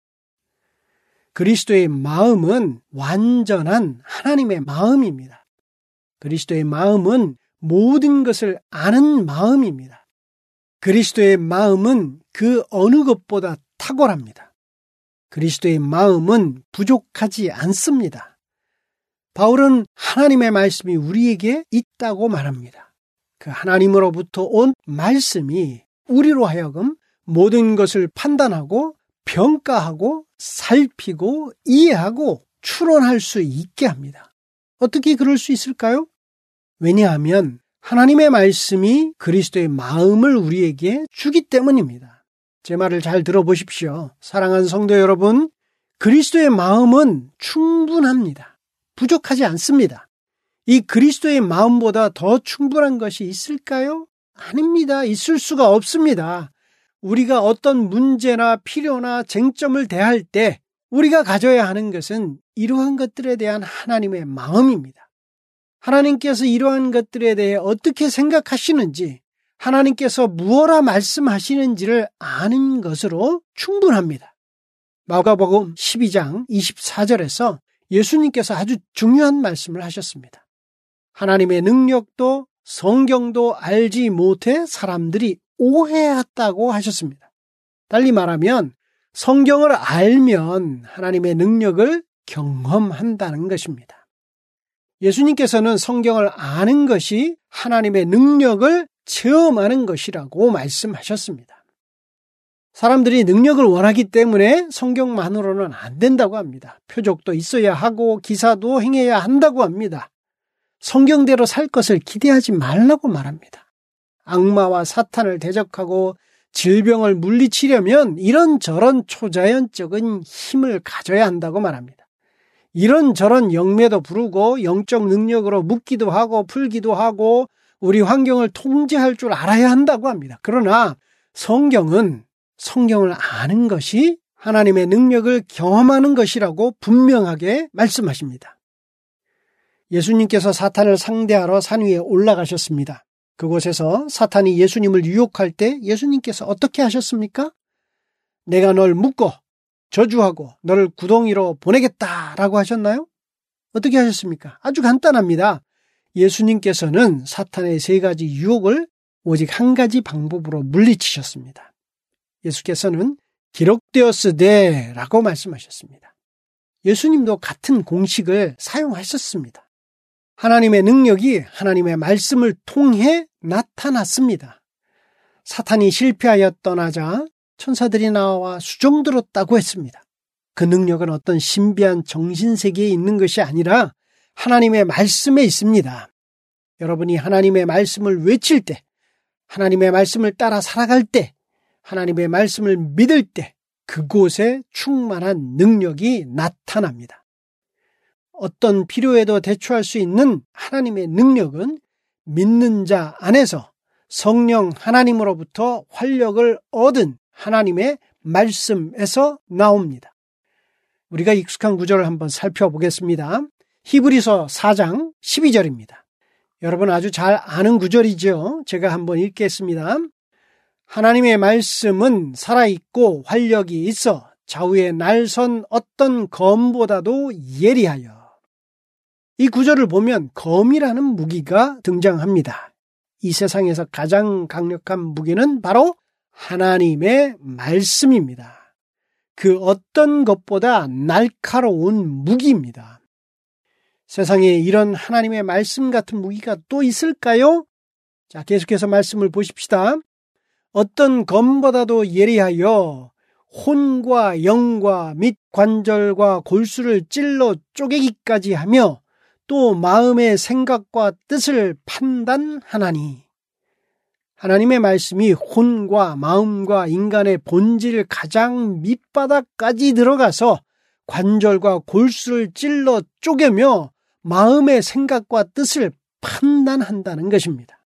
Speaker 2: 그리스도의 마음은 완전한 하나님의 마음입니다. 그리스도의 마음은 모든 것을 아는 마음입니다. 그리스도의 마음은 그 어느 것보다 탁월합니다. 그리스도의 마음은 부족하지 않습니다. 바울은 하나님의 말씀이 우리에게 있다고 말합니다. 그 하나님으로부터 온 말씀이 우리로 하여금 모든 것을 판단하고 평가하고 살피고 이해하고 추론할 수 있게 합니다. 어떻게 그럴 수 있을까요? 왜냐하면 하나님의 말씀이 그리스도의 마음을 우리에게 주기 때문입니다. 제 말을 잘 들어보십시오. 사랑하는 성도 여러분, 그리스도의 마음은 충분합니다. 부족하지 않습니다. 이 그리스도의 마음보다 더 충분한 것이 있을까요? 아닙니다. 있을 수가 없습니다. 우리가 어떤 문제나 필요나 쟁점을 대할 때 우리가 가져야 하는 것은 이러한 것들에 대한 하나님의 마음입니다. 하나님께서 이러한 것들에 대해 어떻게 생각하시는지, 하나님께서 무엇라 말씀하시는지를 아는 것으로 충분합니다. 마가복음 12장 24절에서 예수님께서 아주 중요한 말씀을 하셨습니다. 하나님의 능력도 성경도 알지 못해 사람들이 오해했다고 하셨습니다. 달리 말하면 성경을 알면 하나님의 능력을 경험한다는 것입니다. 예수님께서는 성경을 아는 것이 하나님의 능력을 체험하는 것이라고 말씀하셨습니다. 사람들이 능력을 원하기 때문에 성경만으로는 안 된다고 합니다. 표적도 있어야 하고 기사도 행해야 한다고 합니다. 성경대로 살 것을 기대하지 말라고 말합니다. 악마와 사탄을 대적하고 질병을 물리치려면 이런저런 초자연적인 힘을 가져야 한다고 말합니다. 이런저런 영매도 부르고 영적 능력으로 묶기도 하고 풀기도 하고 우리 환경을 통제할 줄 알아야 한다고 합니다. 그러나 성경은 성경을 아는 것이 하나님의 능력을 경험하는 것이라고 분명하게 말씀하십니다. 예수님께서 사탄을 상대하러 산 위에 올라가셨습니다. 그곳에서 사탄이 예수님을 유혹할 때 예수님께서 어떻게 하셨습니까? 내가 널 묶어 저주하고 너를 구덩이로 보내겠다라고 하셨나요? 어떻게 하셨습니까? 아주 간단합니다. 예수님께서는 사탄의 세 가지 유혹을 오직 한 가지 방법으로 물리치셨습니다. 예수께서는 기록되었으되 라고 말씀하셨습니다. 예수님도 같은 공식을 사용하셨습니다. 하나님의 능력이 하나님의 말씀을 통해 나타났습니다. 사탄이 실패하여 떠나자 천사들이 나와 수종들었다고 했습니다. 그 능력은 어떤 신비한 정신세계에 있는 것이 아니라 하나님의 말씀에 있습니다. 여러분이 하나님의 말씀을 외칠 때, 하나님의 말씀을 따라 살아갈 때, 하나님의 말씀을 믿을 때 그곳에 충만한 능력이 나타납니다. 어떤 필요에도 대처할 수 있는 하나님의 능력은 믿는 자 안에서 성령 하나님으로부터 활력을 얻은 하나님의 말씀에서 나옵니다. 우리가 익숙한 구절을 한번 살펴보겠습니다. 히브리서 4장 12절입니다. 여러분 아주 잘 아는 구절이죠. 제가 한번 읽겠습니다. 하나님의 말씀은 살아있고 활력이 있어 좌우에 날선 어떤 검보다도 예리하여. 이 구절을 보면 검이라는 무기가 등장합니다. 이 세상에서 가장 강력한 무기는 바로 하나님의 말씀입니다. 그 어떤 것보다 날카로운 무기입니다. 세상에 이런 하나님의 말씀 같은 무기가 또 있을까요? 자, 계속해서 말씀을 보십시다. 어떤 검보다도 예리하여 혼과 영과 및 관절과 골수를 찔러 쪼개기까지 하며 또 마음의 생각과 뜻을 판단하나니. 하나님의 말씀이 혼과 마음과 인간의 본질 가장 밑바닥까지 들어가서 관절과 골수를 찔러 쪼개며 마음의 생각과 뜻을 판단한다는 것입니다.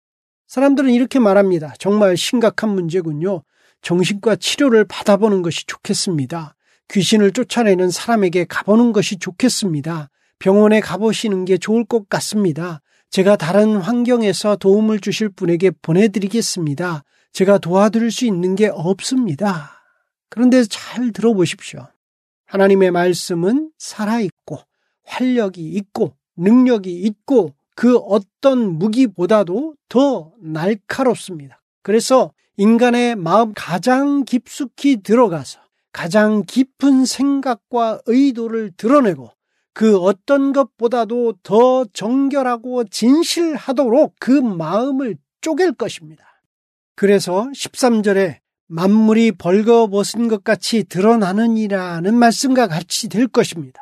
Speaker 2: 사람들은 이렇게 말합니다. 정말 심각한 문제군요. 정신과 치료를 받아보는 것이 좋겠습니다. 귀신을 쫓아내는 사람에게 가보는 것이 좋겠습니다. 병원에 가보시는 게 좋을 것 같습니다. 제가 다른 환경에서 도움을 주실 분에게 보내드리겠습니다. 제가 도와드릴 수 있는 게 없습니다. 그런데 잘 들어보십시오. 하나님의 말씀은 살아있고 활력이 있고 능력이 있고 그 어떤 무기보다도 더 날카롭습니다. 그래서 인간의 마음 가장 깊숙이 들어가서 가장 깊은 생각과 의도를 드러내고 그 어떤 것보다도 더 정결하고 진실하도록 그 마음을 쪼갤 것입니다. 그래서 13절에 만물이 벌거벗은 것 같이 드러나느니라는 말씀과 같이 될 것입니다.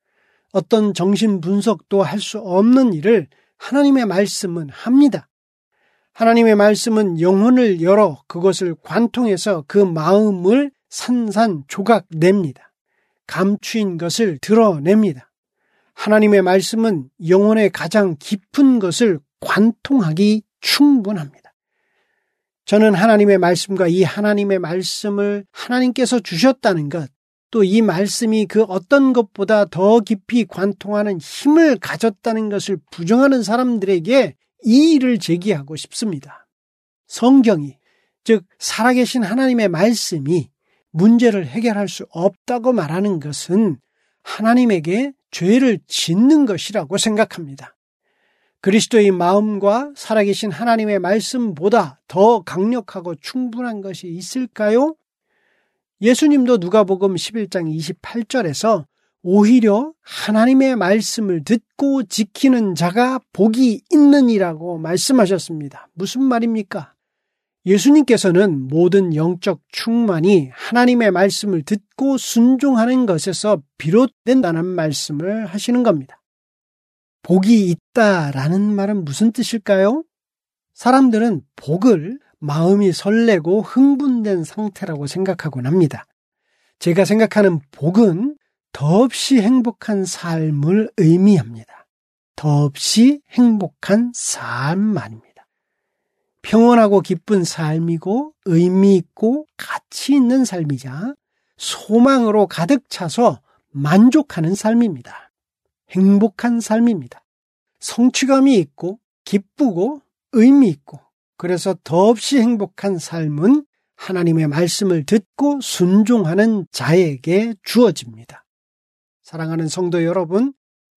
Speaker 2: 어떤 정신 분석도 할 수 없는 일을 하나님의 말씀은 합니다. 하나님의 말씀은 영혼을 열어 그것을 관통해서 그 마음을 산산조각냅니다. 감추인 것을 드러냅니다. 하나님의 말씀은 영혼의 가장 깊은 것을 관통하기 충분합니다. 저는 하나님의 말씀과 이 하나님의 말씀을 하나님께서 주셨다는 것, 또 이 말씀이 그 어떤 것보다 더 깊이 관통하는 힘을 가졌다는 것을 부정하는 사람들에게 이의를 제기하고 싶습니다. 성경이, 즉 살아계신 하나님의 말씀이 문제를 해결할 수 없다고 말하는 것은 하나님에게 죄를 짓는 것이라고 생각합니다. 그리스도의 마음과 살아계신 하나님의 말씀보다 더 강력하고 충분한 것이 있을까요? 예수님도 누가복음 11장 28절에서 오히려 하나님의 말씀을 듣고 지키는 자가 복이 있느니라고 말씀하셨습니다. 무슨 말입니까? 예수님께서는 모든 영적 충만이 하나님의 말씀을 듣고 순종하는 것에서 비롯된다는 말씀을 하시는 겁니다. 복이 있다라는 말은 무슨 뜻일까요? 사람들은 복을 마음이 설레고 흥분된 상태라고 생각하곤 합니다. 제가 생각하는 복은 더없이 행복한 삶을 의미합니다. 더없이 행복한 삶 말입니다. 평온하고 기쁜 삶이고 의미 있고 가치 있는 삶이자 소망으로 가득 차서 만족하는 삶입니다. 행복한 삶입니다. 성취감이 있고 기쁘고 의미 있고 그래서 더없이 행복한 삶은 하나님의 말씀을 듣고 순종하는 자에게 주어집니다. 사랑하는 성도 여러분,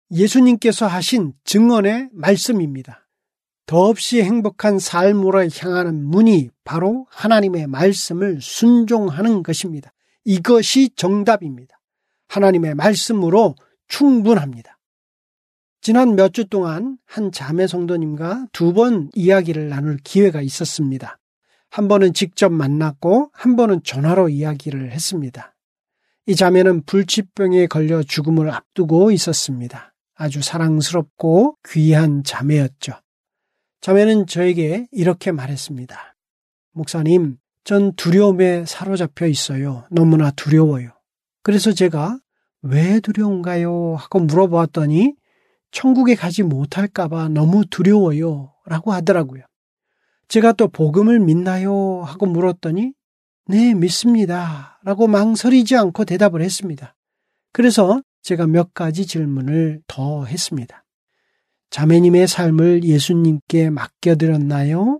Speaker 2: 예수님께서 하신 증언의 말씀입니다. 더없이 행복한 삶으로 향하는 문이 바로 하나님의 말씀을 순종하는 것입니다. 이것이 정답입니다. 하나님의 말씀으로 충분합니다. 지난 몇 주 동안 한 자매 성도님과 2번 이야기를 나눌 기회가 있었습니다. 한 번은 직접 만났고 한 번은 전화로 이야기를 했습니다. 이 자매는 불치병에 걸려 죽음을 앞두고 있었습니다. 아주 사랑스럽고 귀한 자매였죠. 자매는 저에게 이렇게 말했습니다. 목사님, 전 두려움에 사로잡혀 있어요. 너무나 두려워요. 그래서 제가 왜 두려운가요? 하고 물어보았더니 천국에 가지 못할까 봐 너무 두려워요. 라고 하더라고요. 제가 또 복음을 믿나요? 하고 물었더니 네, 믿습니다. 라고 망설이지 않고 대답을 했습니다. 그래서 제가 몇 가지 질문을 더 했습니다. 자매님의 삶을 예수님께 맡겨드렸나요?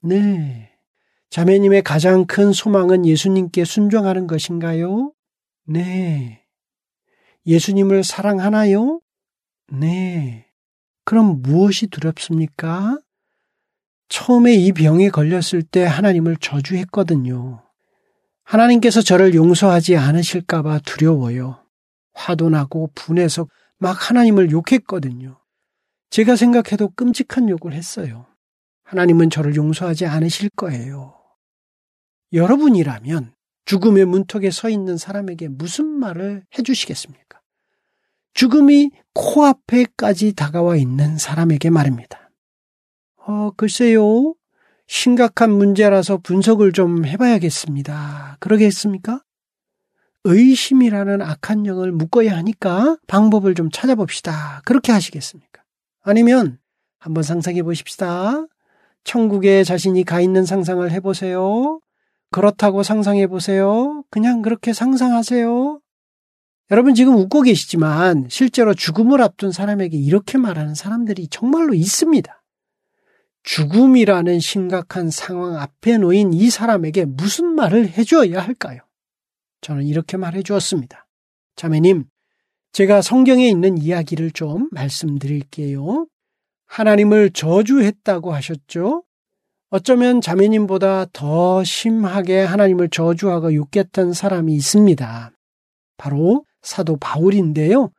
Speaker 2: 네. 자매님의 가장 큰 소망은 예수님께 순종하는 것인가요? 네. 예수님을 사랑하나요? 네. 그럼 무엇이 두렵습니까? 처음에 이 병에 걸렸을 때 하나님을 저주했거든요. 하나님께서 저를 용서하지 않으실까 봐 두려워요. 화도 나고 분해서 막 하나님을 욕했거든요. 제가 생각해도 끔찍한 욕을 했어요. 하나님은 저를 용서하지 않으실 거예요. 여러분이라면 죽음의 문턱에 서 있는 사람에게 무슨 말을 해주시겠습니까? 죽음이 코앞에까지 다가와 있는 사람에게 말입니다. 글쎄요. 심각한 문제라서 분석을 좀 해봐야겠습니다. 그러겠습니까? 의심이라는 악한 영을 묶어야 하니까 방법을 좀 찾아봅시다. 그렇게 하시겠습니까? 아니면 한번 상상해 보십시다. 천국에 자신이 가 있는 상상을 해보세요. 그렇다고 상상해 보세요. 그냥 그렇게 상상하세요. 여러분 지금 웃고 계시지만 실제로 죽음을 앞둔 사람에게 이렇게 말하는 사람들이 정말로 있습니다. 죽음이라는 심각한 상황 앞에 놓인 이 사람에게 무슨 말을 해줘야 할까요? 저는 이렇게 말해 주었습니다. 자매님, 제가 성경에 있는 이야기를 좀 말씀드릴게요. 하나님을 저주했다고 하셨죠? 어쩌면 자매님보다 더 심하게 하나님을 저주하고 욕했던 사람이 있습니다. 바로 사도 바울인데요.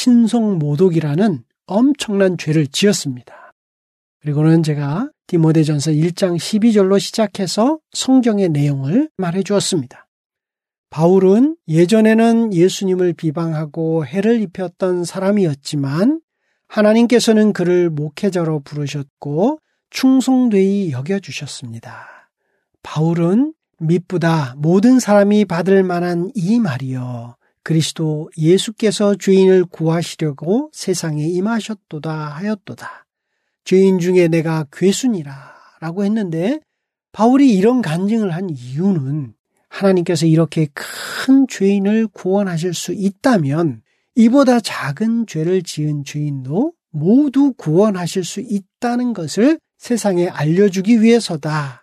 Speaker 2: 신성모독이라는 엄청난 죄를 지었습니다. 그리고는 제가 디모데전서 1장 12절로 시작해서 성경의 내용을 말해 주었습니다. 바울은 예전에는 예수님을 비방하고 해를 입혔던 사람이었지만 하나님께서는 그를 목회자로 부르셨고 충성되이 여겨주셨습니다. 바울은 미쁘다 모든 사람이 받을 만한 이 말이여 그리스도 예수께서 죄인을 구하시려고 세상에 임하셨도다 하였도다. 죄인 중에 내가 괴순이라 라고 했는데 바울이 이런 간증을 한 이유는 하나님께서 이렇게 큰 죄인을 구원하실 수 있다면 이보다 작은 죄를 지은 죄인도 모두 구원하실 수 있다는 것을 세상에 알려주기 위해서다.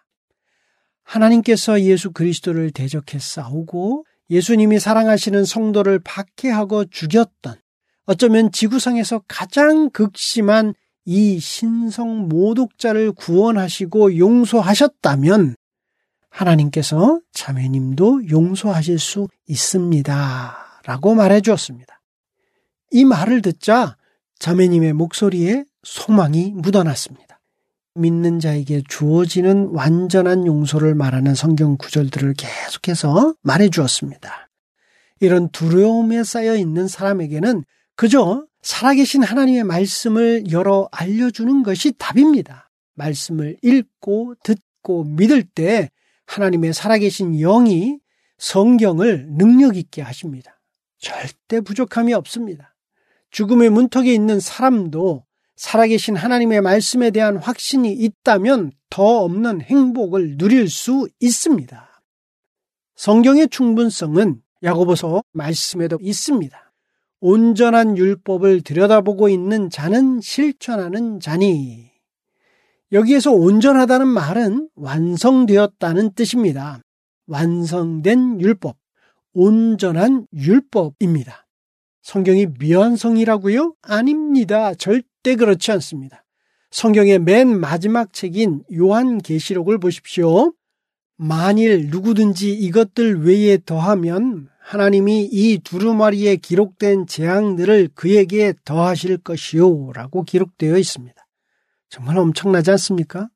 Speaker 2: 하나님께서 예수 그리스도를 대적해 싸우고 예수님이 사랑하시는 성도를 박해하고 죽였던 어쩌면 지구상에서 가장 극심한 이 신성 모독자를 구원하시고 용서하셨다면 하나님께서 자매님도 용서하실 수 있습니다. 라고 말해 주었습니다. 이 말을 듣자 자매님의 목소리에 소망이 묻어났습니다. 믿는 자에게 주어지는 완전한 용서를 말하는 성경 구절들을 계속해서 말해 주었습니다. 이런 두려움에 쌓여 있는 사람에게는 그저 살아계신 하나님의 말씀을 열어 알려주는 것이 답입니다. 말씀을 읽고 듣고 믿을 때 하나님의 살아계신 영이 성경을 능력 있게 하십니다. 절대 부족함이 없습니다. 죽음의 문턱에 있는 사람도 살아계신 하나님의 말씀에 대한 확신이 있다면 더 없는 행복을 누릴 수 있습니다. 성경의 충분성은 야고보서 말씀에도 있습니다. 온전한 율법을 들여다보고 있는 자는 실천하는 자니. 여기에서 온전하다는 말은 완성되었다는 뜻입니다. 완성된 율법, 온전한 율법입니다. 성경이 미완성이라고요? 아닙니다. 절대 그렇지 않습니다. 성경의 맨 마지막 책인 요한계시록을 보십시오. 만일 누구든지 이것들 외에 더하면 하나님이 이 두루마리에 기록된 재앙들을 그에게 더하실 것이요 라고 기록되어 있습니다. 정말 엄청나지 않습니까?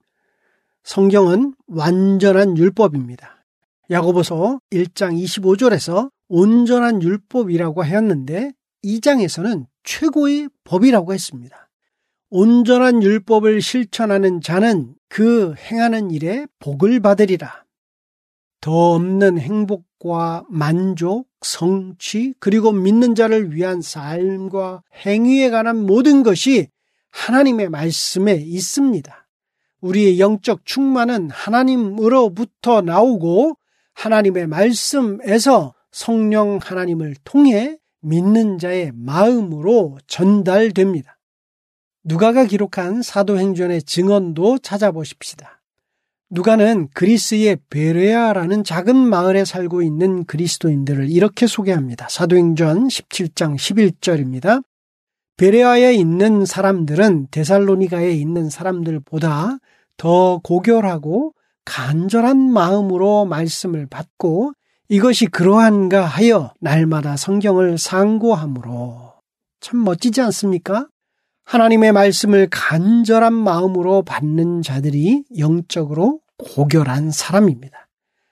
Speaker 2: 성경은 완전한 율법입니다. 야고보서 1장 25절에서 온전한 율법이라고 하였는데 2장에서는 최고의 법이라고 했습니다. 온전한 율법을 실천하는 자는 그 행하는 일에 복을 받으리라. 더 없는 행복과 만족, 성취, 그리고 믿는 자를 위한 삶과 행위에 관한 모든 것이 하나님의 말씀에 있습니다. 우리의 영적 충만은 하나님으로부터 나오고 하나님의 말씀에서 성령 하나님을 통해 믿는 자의 마음으로 전달됩니다. 누가가 기록한 사도행전의 증언도 찾아보십시다. 누가는 그리스의 베레아라는 작은 마을에 살고 있는 그리스도인들을 이렇게 소개합니다. 사도행전 17장 11절입니다. 베레아에 있는 사람들은 데살로니가에 있는 사람들보다 더 고결하고 간절한 마음으로 말씀을 받고 이것이 그러한가 하여 날마다 성경을 상고함으로. 참 멋지지 않습니까? 하나님의 말씀을 간절한 마음으로 받는 자들이 영적으로 고결한 사람입니다.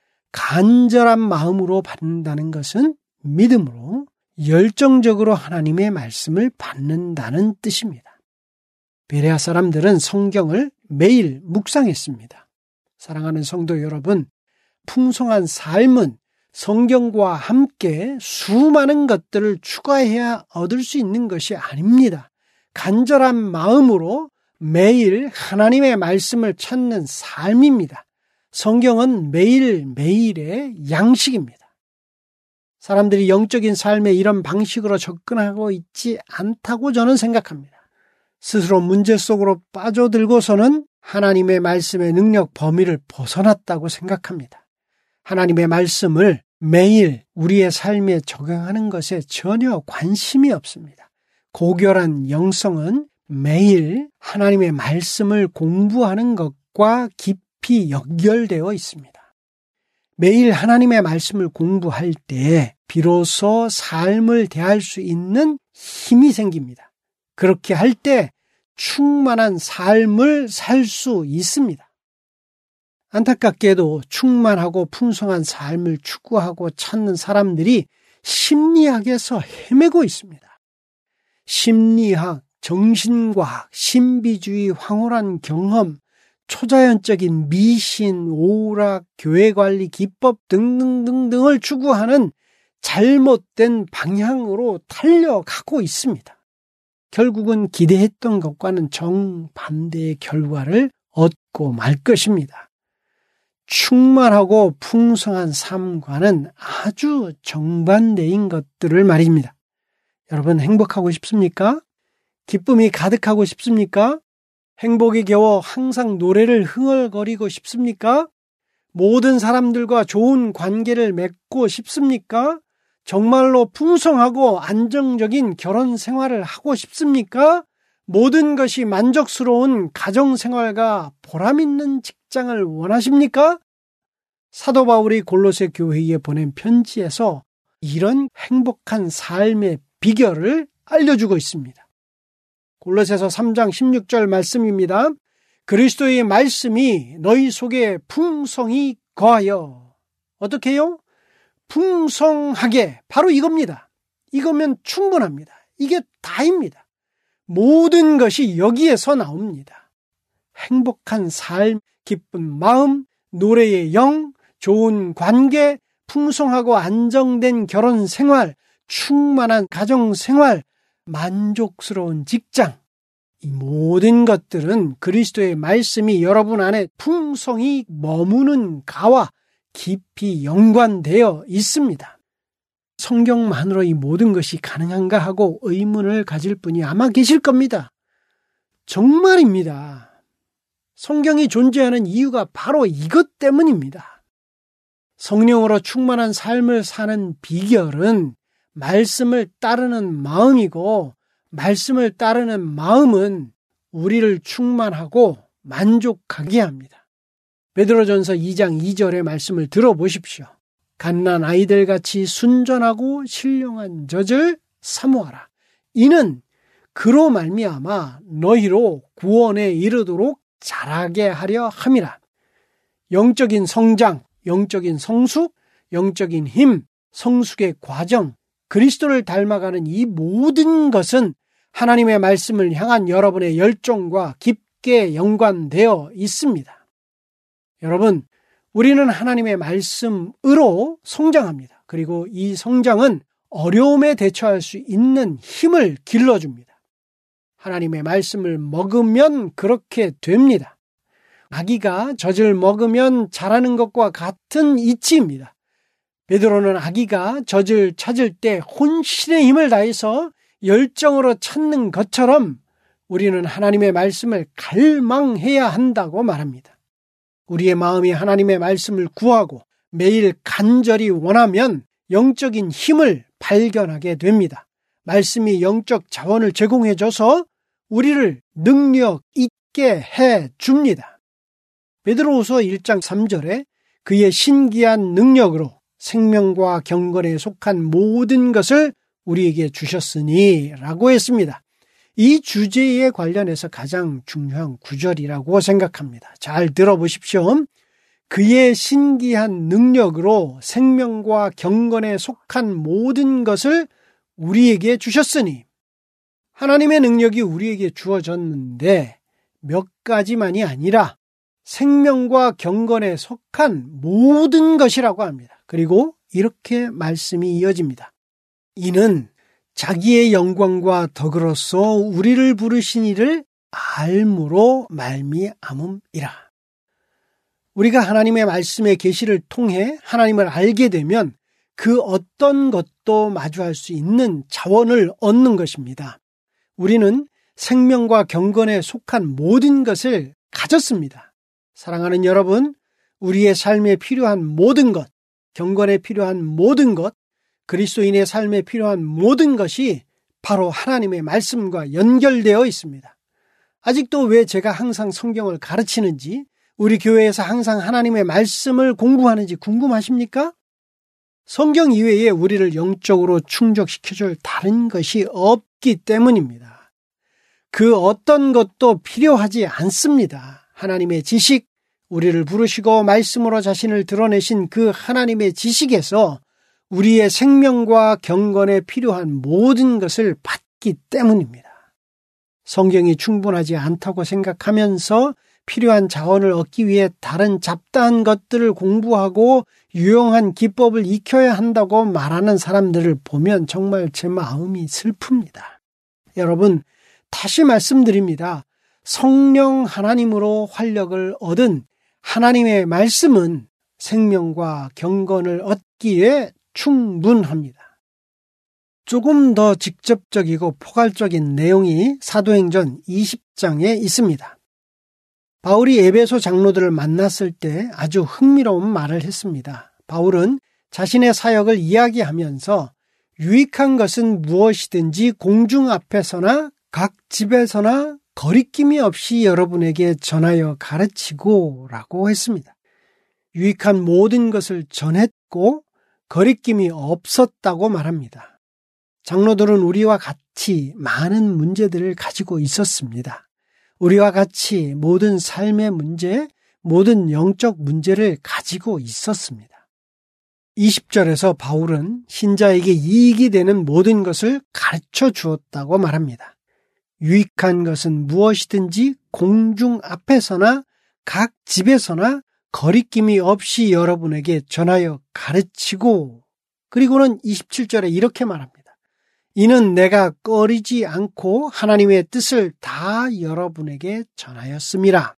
Speaker 2: 간절한 마음으로 받는다는 것은 믿음으로 열정적으로 하나님의 말씀을 받는다는 뜻입니다. 베레아 사람들은 성경을 매일 묵상했습니다. 사랑하는 성도 여러분, 풍성한 삶은 성경과 함께 수많은 것들을 추가해야 얻을 수 있는 것이 아닙니다. 간절한 마음으로 매일 하나님의 말씀을 찾는 삶입니다. 성경은 매일매일의 양식입니다. 사람들이 영적인 삶에 이런 방식으로 접근하고 있지 않다고 저는 생각합니다. 스스로 문제 속으로 빠져들고서는 하나님의 말씀의 능력 범위를 벗어났다고 생각합니다. 하나님의 말씀을 매일 우리의 삶에 적용하는 것에 전혀 관심이 없습니다. 고결한 영성은 매일 하나님의 말씀을 공부하는 것과 깊이 연결되어 있습니다. 매일 하나님의 말씀을 공부할 때 비로소 삶을 대할 수 있는 힘이 생깁니다. 그렇게 할 때 충만한 삶을 살 수 있습니다. 안타깝게도 충만하고 풍성한 삶을 추구하고 찾는 사람들이 심리학에서 헤매고 있습니다. 심리학, 정신과학, 신비주의, 황홀한 경험, 초자연적인 미신, 오락, 교회관리, 기법 등등등등을 추구하는 잘못된 방향으로 달려가고 있습니다. 결국은 기대했던 것과는 정반대의 결과를 얻고 말 것입니다. 충만하고 풍성한 삶과는 아주 정반대인 것들을 말입니다. 여러분 행복하고 싶습니까? 기쁨이 가득하고 싶습니까? 행복에 겨워 항상 노래를 흥얼거리고 싶습니까? 모든 사람들과 좋은 관계를 맺고 싶습니까? 정말로 풍성하고 안정적인 결혼 생활을 하고 싶습니까? 모든 것이 만족스러운 가정생활과 보람있는 직장을 원하십니까? 사도 바울이 골로새 교회에 보낸 편지에서 이런 행복한 삶의 비결을 알려주고 있습니다. 골로새서 3장 16절 말씀입니다. 그리스도의 말씀이 너희 속에 풍성히 거하여. 어떻게 해요? 풍성하게. 바로 이겁니다. 이거면 충분합니다. 이게 다입니다. 모든 것이 여기에서 나옵니다. 행복한 삶, 기쁜 마음, 노래의 영, 좋은 관계, 풍성하고 안정된 결혼 생활, 충만한 가정 생활, 만족스러운 직장. 이 모든 것들은 그리스도의 말씀이 여러분 안에 풍성히 머무는 가와 깊이 연관되어 있습니다. 성경만으로 이 모든 것이 가능한가 하고 의문을 가질 분이 아마 계실 겁니다. 정말입니다. 성경이 존재하는 이유가 바로 이것 때문입니다. 성령으로 충만한 삶을 사는 비결은 말씀을 따르는 마음이고, 말씀을 따르는 마음은 우리를 충만하고 만족하게 합니다. 베드로전서 2장 2절의 말씀을 들어보십시오. 갓난 아이들같이 순전하고 신령한 젖을 사모하라. 이는 그로 말미암아 너희로 구원에 이르도록 자라게 하려 함이라. 영적인 성장, 영적인 성숙, 영적인 힘, 성숙의 과정, 그리스도를 닮아가는 이 모든 것은 하나님의 말씀을 향한 여러분의 열정과 깊게 연관되어 있습니다. 여러분, 우리는 하나님의 말씀으로 성장합니다. 그리고 이 성장은 어려움에 대처할 수 있는 힘을 길러줍니다. 하나님의 말씀을 먹으면 그렇게 됩니다. 아기가 젖을 먹으면 자라는 것과 같은 이치입니다. 베드로는 아기가 젖을 찾을 때 혼신의 힘을 다해서 열정으로 찾는 것처럼 우리는 하나님의 말씀을 갈망해야 한다고 말합니다. 우리의 마음이 하나님의 말씀을 구하고 매일 간절히 원하면 영적인 힘을 발견하게 됩니다. 말씀이 영적 자원을 제공해줘서 우리를 능력 있게 해줍니다. 베드로후서 1장 3절에 그의 신기한 능력으로 생명과 경건에 속한 모든 것을 우리에게 주셨으니 라고 했습니다. 이 주제에 관련해서 가장 중요한 구절이라고 생각합니다. 잘 들어보십시오. 그의 신기한 능력으로 생명과 경건에 속한 모든 것을 우리에게 주셨으니, 하나님의 능력이 우리에게 주어졌는데 몇 가지만이 아니라 생명과 경건에 속한 모든 것이라고 합니다. 그리고 이렇게 말씀이 이어집니다. 이는 자기의 영광과 덕으로서 우리를 부르신 이를 알므로 말미암음이라. 우리가 하나님의 말씀의 계시를 통해 하나님을 알게 되면 그 어떤 것도 마주할 수 있는 자원을 얻는 것입니다. 우리는 생명과 경건에 속한 모든 것을 가졌습니다. 사랑하는 여러분, 우리의 삶에 필요한 모든 것, 경건에 필요한 모든 것, 그리스도인의 삶에 필요한 모든 것이 바로 하나님의 말씀과 연결되어 있습니다. 아직도 왜 제가 항상 성경을 가르치는지, 우리 교회에서 항상 하나님의 말씀을 공부하는지 궁금하십니까? 성경 이외에 우리를 영적으로 충족시켜줄 다른 것이 없기 때문입니다. 그 어떤 것도 필요하지 않습니다. 하나님의 지식, 우리를 부르시고 말씀으로 자신을 드러내신 그 하나님의 지식에서 우리의 생명과 경건에 필요한 모든 것을 받기 때문입니다. 성경이 충분하지 않다고 생각하면서 필요한 자원을 얻기 위해 다른 잡다한 것들을 공부하고 유용한 기법을 익혀야 한다고 말하는 사람들을 보면 정말 제 마음이 슬픕니다. 여러분, 다시 말씀드립니다. 성령 하나님으로 활력을 얻은 하나님의 말씀은 생명과 경건을 얻기에 충분합니다. 조금 더 직접적이고 포괄적인 내용이 사도행전 20장에 있습니다. 바울이 에베소 장로들을 만났을 때 아주 흥미로운 말을 했습니다. 바울은 자신의 사역을 이야기하면서 유익한 것은 무엇이든지 공중 앞에서나 각 집에서나 거리낌이 없이 여러분에게 전하여 가르치고 라고 했습니다. 유익한 모든 것을 전했고 거리낌이 없었다고 말합니다. 장로들은 우리와 같이 많은 문제들을 가지고 있었습니다. 우리와 같이 모든 삶의 문제, 모든 영적 문제를 가지고 있었습니다. 20절에서 바울은 신자에게 이익이 되는 모든 것을 가르쳐 주었다고 말합니다. 유익한 것은 무엇이든지 공중 앞에서나 각 집에서나 거리낌이 없이 여러분에게 전하여 가르치고, 그리고는 27절에 이렇게 말합니다. 이는 내가 꺼리지 않고 하나님의 뜻을 다 여러분에게 전하였음이라.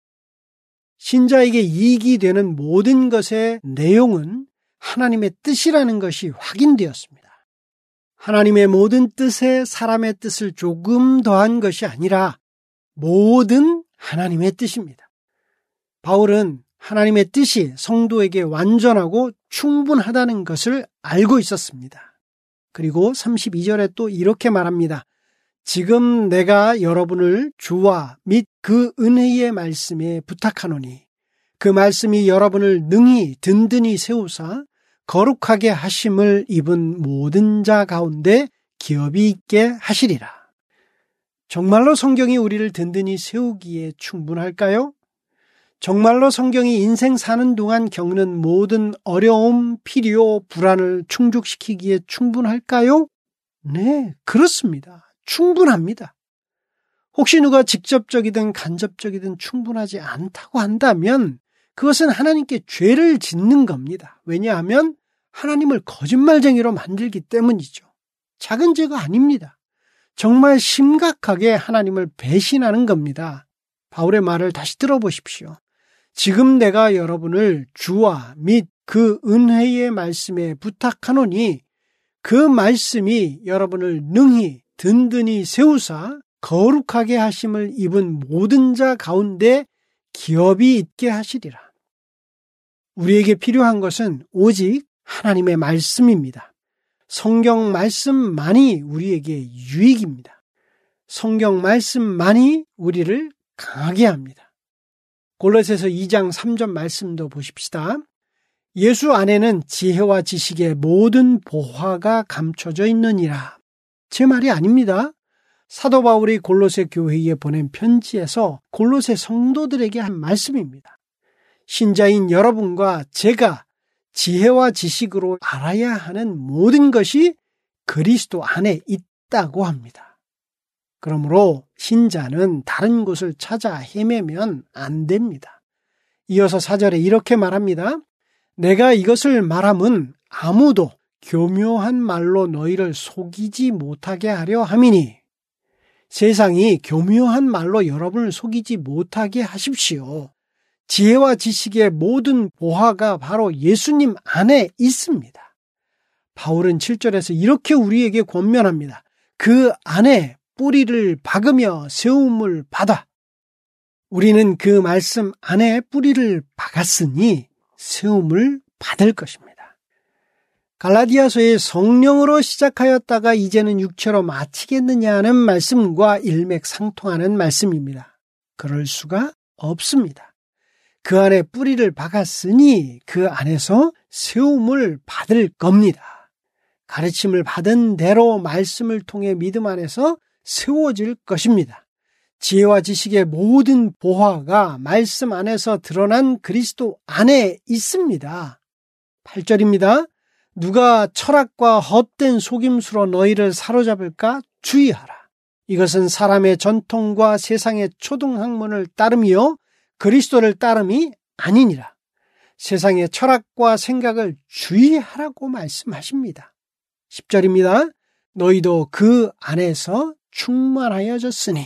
Speaker 2: 신자에게 이익이 되는 모든 것의 내용은 하나님의 뜻이라는 것이 확인되었습니다. 하나님의 모든 뜻에 사람의 뜻을 조금 더한 것이 아니라 모든 하나님의 뜻입니다. 바울은 하나님의 뜻이 성도에게 완전하고 충분하다는 것을 알고 있었습니다. 그리고 32절에 또 이렇게 말합니다. 지금 내가 여러분을 주와 및 그 은혜의 말씀에 부탁하노니 그 말씀이 여러분을 능히 든든히 세우사 거룩하게 하심을 입은 모든 자 가운데 기업이 있게 하시리라. 정말로 성경이 우리를 든든히 세우기에 충분할까요? 정말로 성경이 인생 사는 동안 겪는 모든 어려움, 필요, 불안을 충족시키기에 충분할까요? 네, 그렇습니다. 충분합니다. 혹시 누가 직접적이든 간접적이든 충분하지 않다고 한다면 그것은 하나님께 죄를 짓는 겁니다. 왜냐하면 하나님을 거짓말쟁이로 만들기 때문이죠. 작은 죄가 아닙니다. 정말 심각하게 하나님을 배신하는 겁니다. 바울의 말을 다시 들어보십시오. 지금 내가 여러분을 주와 및 그 은혜의 말씀에 부탁하노니 그 말씀이 여러분을 능히 든든히 세우사 거룩하게 하심을 입은 모든 자 가운데 기업이 있게 하시리라. 우리에게 필요한 것은 오직 하나님의 말씀입니다. 성경 말씀만이 우리에게 유익입니다. 성경 말씀만이 우리를 강하게 합니다. 골로새서 2장 3절 말씀도 보십시다. 예수 안에는 지혜와 지식의 모든 보화가 감춰져 있느니라. 제 말이 아닙니다. 사도 바울이 골로새 교회에 보낸 편지에서 골로새 성도들에게 한 말씀입니다. 신자인 여러분과 제가 지혜와 지식으로 알아야 하는 모든 것이 그리스도 안에 있다고 합니다. 그러므로 신자는 다른 곳을 찾아 헤매면 안 됩니다. 이어서 4절에 이렇게 말합니다. 내가 이것을 말함은 아무도 교묘한 말로 너희를 속이지 못하게 하려 함이니 세상이 교묘한 말로 여러분을 속이지 못하게 하십시오. 지혜와 지식의 모든 보화가 바로 예수님 안에 있습니다. 바울은 7절에서 이렇게 우리에게 권면합니다. 그 안에 뿌리를 박으며 세움을 받아. 우리는 그 말씀 안에 뿌리를 박았으니 세움을 받을 것입니다. 갈라디아서의 성령으로 시작하였다가 이제는 육체로 마치겠느냐는 말씀과 일맥상통하는 말씀입니다. 그럴 수가 없습니다. 그 안에 뿌리를 박았으니 그 안에서 세움을 받을 겁니다. 가르침을 받은 대로 말씀을 통해 믿음 안에서 세워질 것입니다. 지혜와 지식의 모든 보화가 말씀 안에서 드러난 그리스도 안에 있습니다. 8절입니다. 누가 철학과 헛된 속임수로 너희를 사로잡을까 주의하라. 이것은 사람의 전통과 세상의 초등학문을 따르며 그리스도를 따름이 아니니라. 세상의 철학과 생각을 주의하라고 말씀하십니다. 10절입니다. 너희도 그 안에서 충만하여졌으니.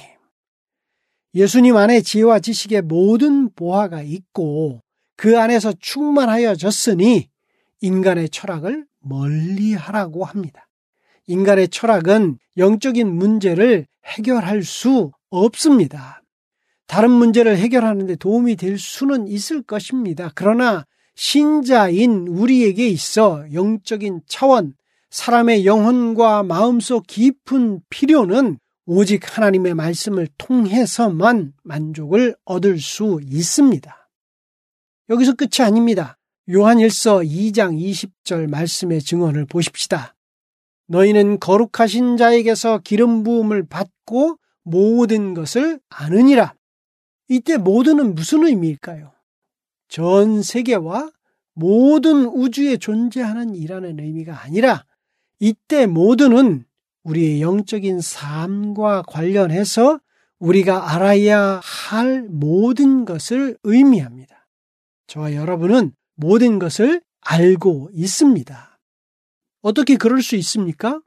Speaker 2: 예수님 안에 지혜와 지식의 모든 보화가 있고 그 안에서 충만하여졌으니 인간의 철학을 멀리하라고 합니다. 인간의 철학은 영적인 문제를 해결할 수 없습니다. 다른 문제를 해결하는 데 도움이 될 수는 있을 것입니다. 그러나 신자인 우리에게 있어 영적인 차원, 사람의 영혼과 마음속 깊은 필요는 오직 하나님의 말씀을 통해서만 만족을 얻을 수 있습니다. 여기서 끝이 아닙니다. 요한일서 2장 20절 말씀의 증언을 보십시다. 너희는 거룩하신 자에게서 기름 부음을 받고 모든 것을 아느니라. 이때 모든은 무슨 의미일까요? 전 세계와 모든 우주에 존재하는 이라는 의미가 아니라 이때 모든은 우리의 영적인 삶과 관련해서 우리가 알아야 할 모든 것을 의미합니다. 저와 여러분은 모든 것을 알고 있습니다. 어떻게 그럴 수 있습니까?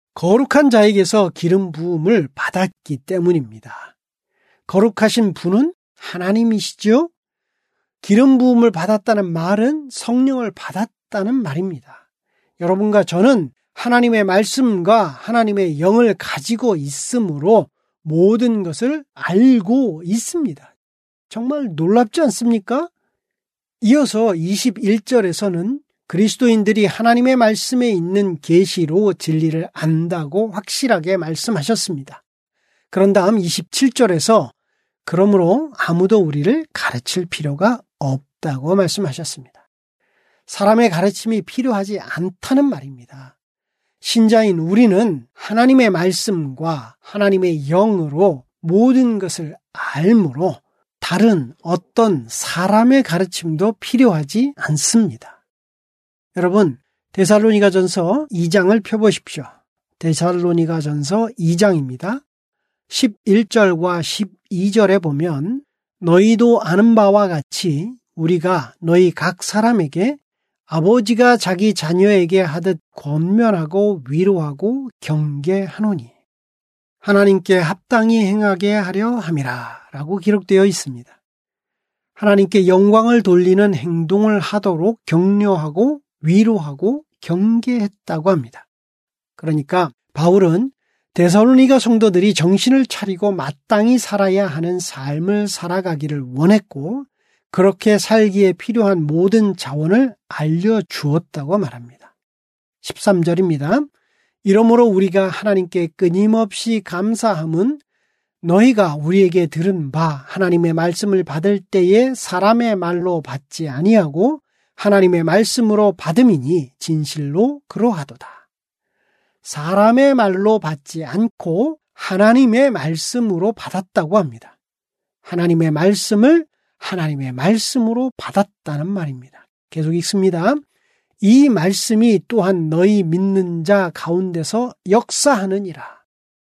Speaker 2: 거룩한 자에게서 기름 부음을 받았기 때문입니다. 거룩하신 분은 하나님이시죠? 기름 부음을 받았다는 말은 성령을 받았다는 말입니다. 여러분과 저는 하나님의 말씀과 하나님의 영을 가지고 있으므로 모든 것을 알고 있습니다. 정말 놀랍지 않습니까? 이어서 21절에서는 그리스도인들이 하나님의 말씀에 있는 계시로 진리를 안다고 확실하게 말씀하셨습니다. 그런 다음 27절에서 그러므로 아무도 우리를 가르칠 필요가 없다고 말씀하셨습니다. 사람의 가르침이 필요하지 않다는 말입니다. 신자인 우리는 하나님의 말씀과 하나님의 영으로 모든 것을 알므로 다른 어떤 사람의 가르침도 필요하지 않습니다. 여러분, 데살로니가전서 2장을 펴보십시오. 데살로니가전서 2장입니다. 11절과 12절에 보면 너희도 아는 바와 같이 우리가 너희 각 사람에게 아버지가 자기 자녀에게 하듯 권면하고 위로하고 경계하노니 하나님께 합당히 행하게 하려 함이라 라고 기록되어 있습니다. 하나님께 영광을 돌리는 행동을 하도록 격려하고 위로하고 경계했다고 합니다. 그러니까 바울은 데살로니가 성도들이 정신을 차리고 마땅히 살아야 하는 삶을 살아가기를 원했고 그렇게 살기에 필요한 모든 자원을 알려주었다고 말합니다. 13절입니다. 이러므로 우리가 하나님께 끊임없이 감사함은 너희가 우리에게 들은 바 하나님의 말씀을 받을 때에 사람의 말로 받지 아니하고 하나님의 말씀으로 받음이니 진실로 그러하도다. 사람의 말로 받지 않고 하나님의 말씀으로 받았다고 합니다. 하나님의 말씀을 하나님의 말씀으로 받았다는 말입니다. 계속 읽습니다. 이 말씀이 또한 너희 믿는 자 가운데서 역사하느니라.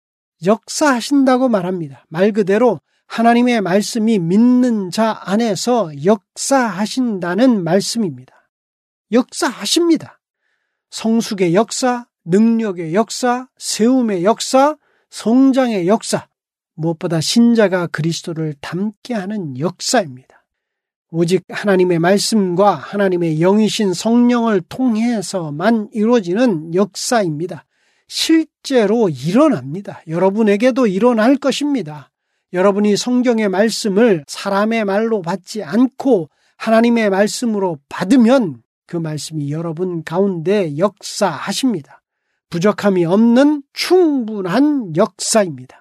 Speaker 2: 역사하신다고 말합니다. 말 그대로 하나님의 말씀이 믿는 자 안에서 역사하신다는 말씀입니다. 역사하십니다. 성숙의 역사, 능력의 역사, 세움의 역사, 성장의 역사, 무엇보다 신자가 그리스도를 닮게 하는 역사입니다. 오직 하나님의 말씀과 하나님의 영이신 성령을 통해서만 이루어지는 역사입니다. 실제로 일어납니다. 여러분에게도 일어날 것입니다. 여러분이 성경의 말씀을 사람의 말로 받지 않고 하나님의 말씀으로 받으면 그 말씀이 여러분 가운데 역사하십니다. 부족함이 없는 충분한 역사입니다.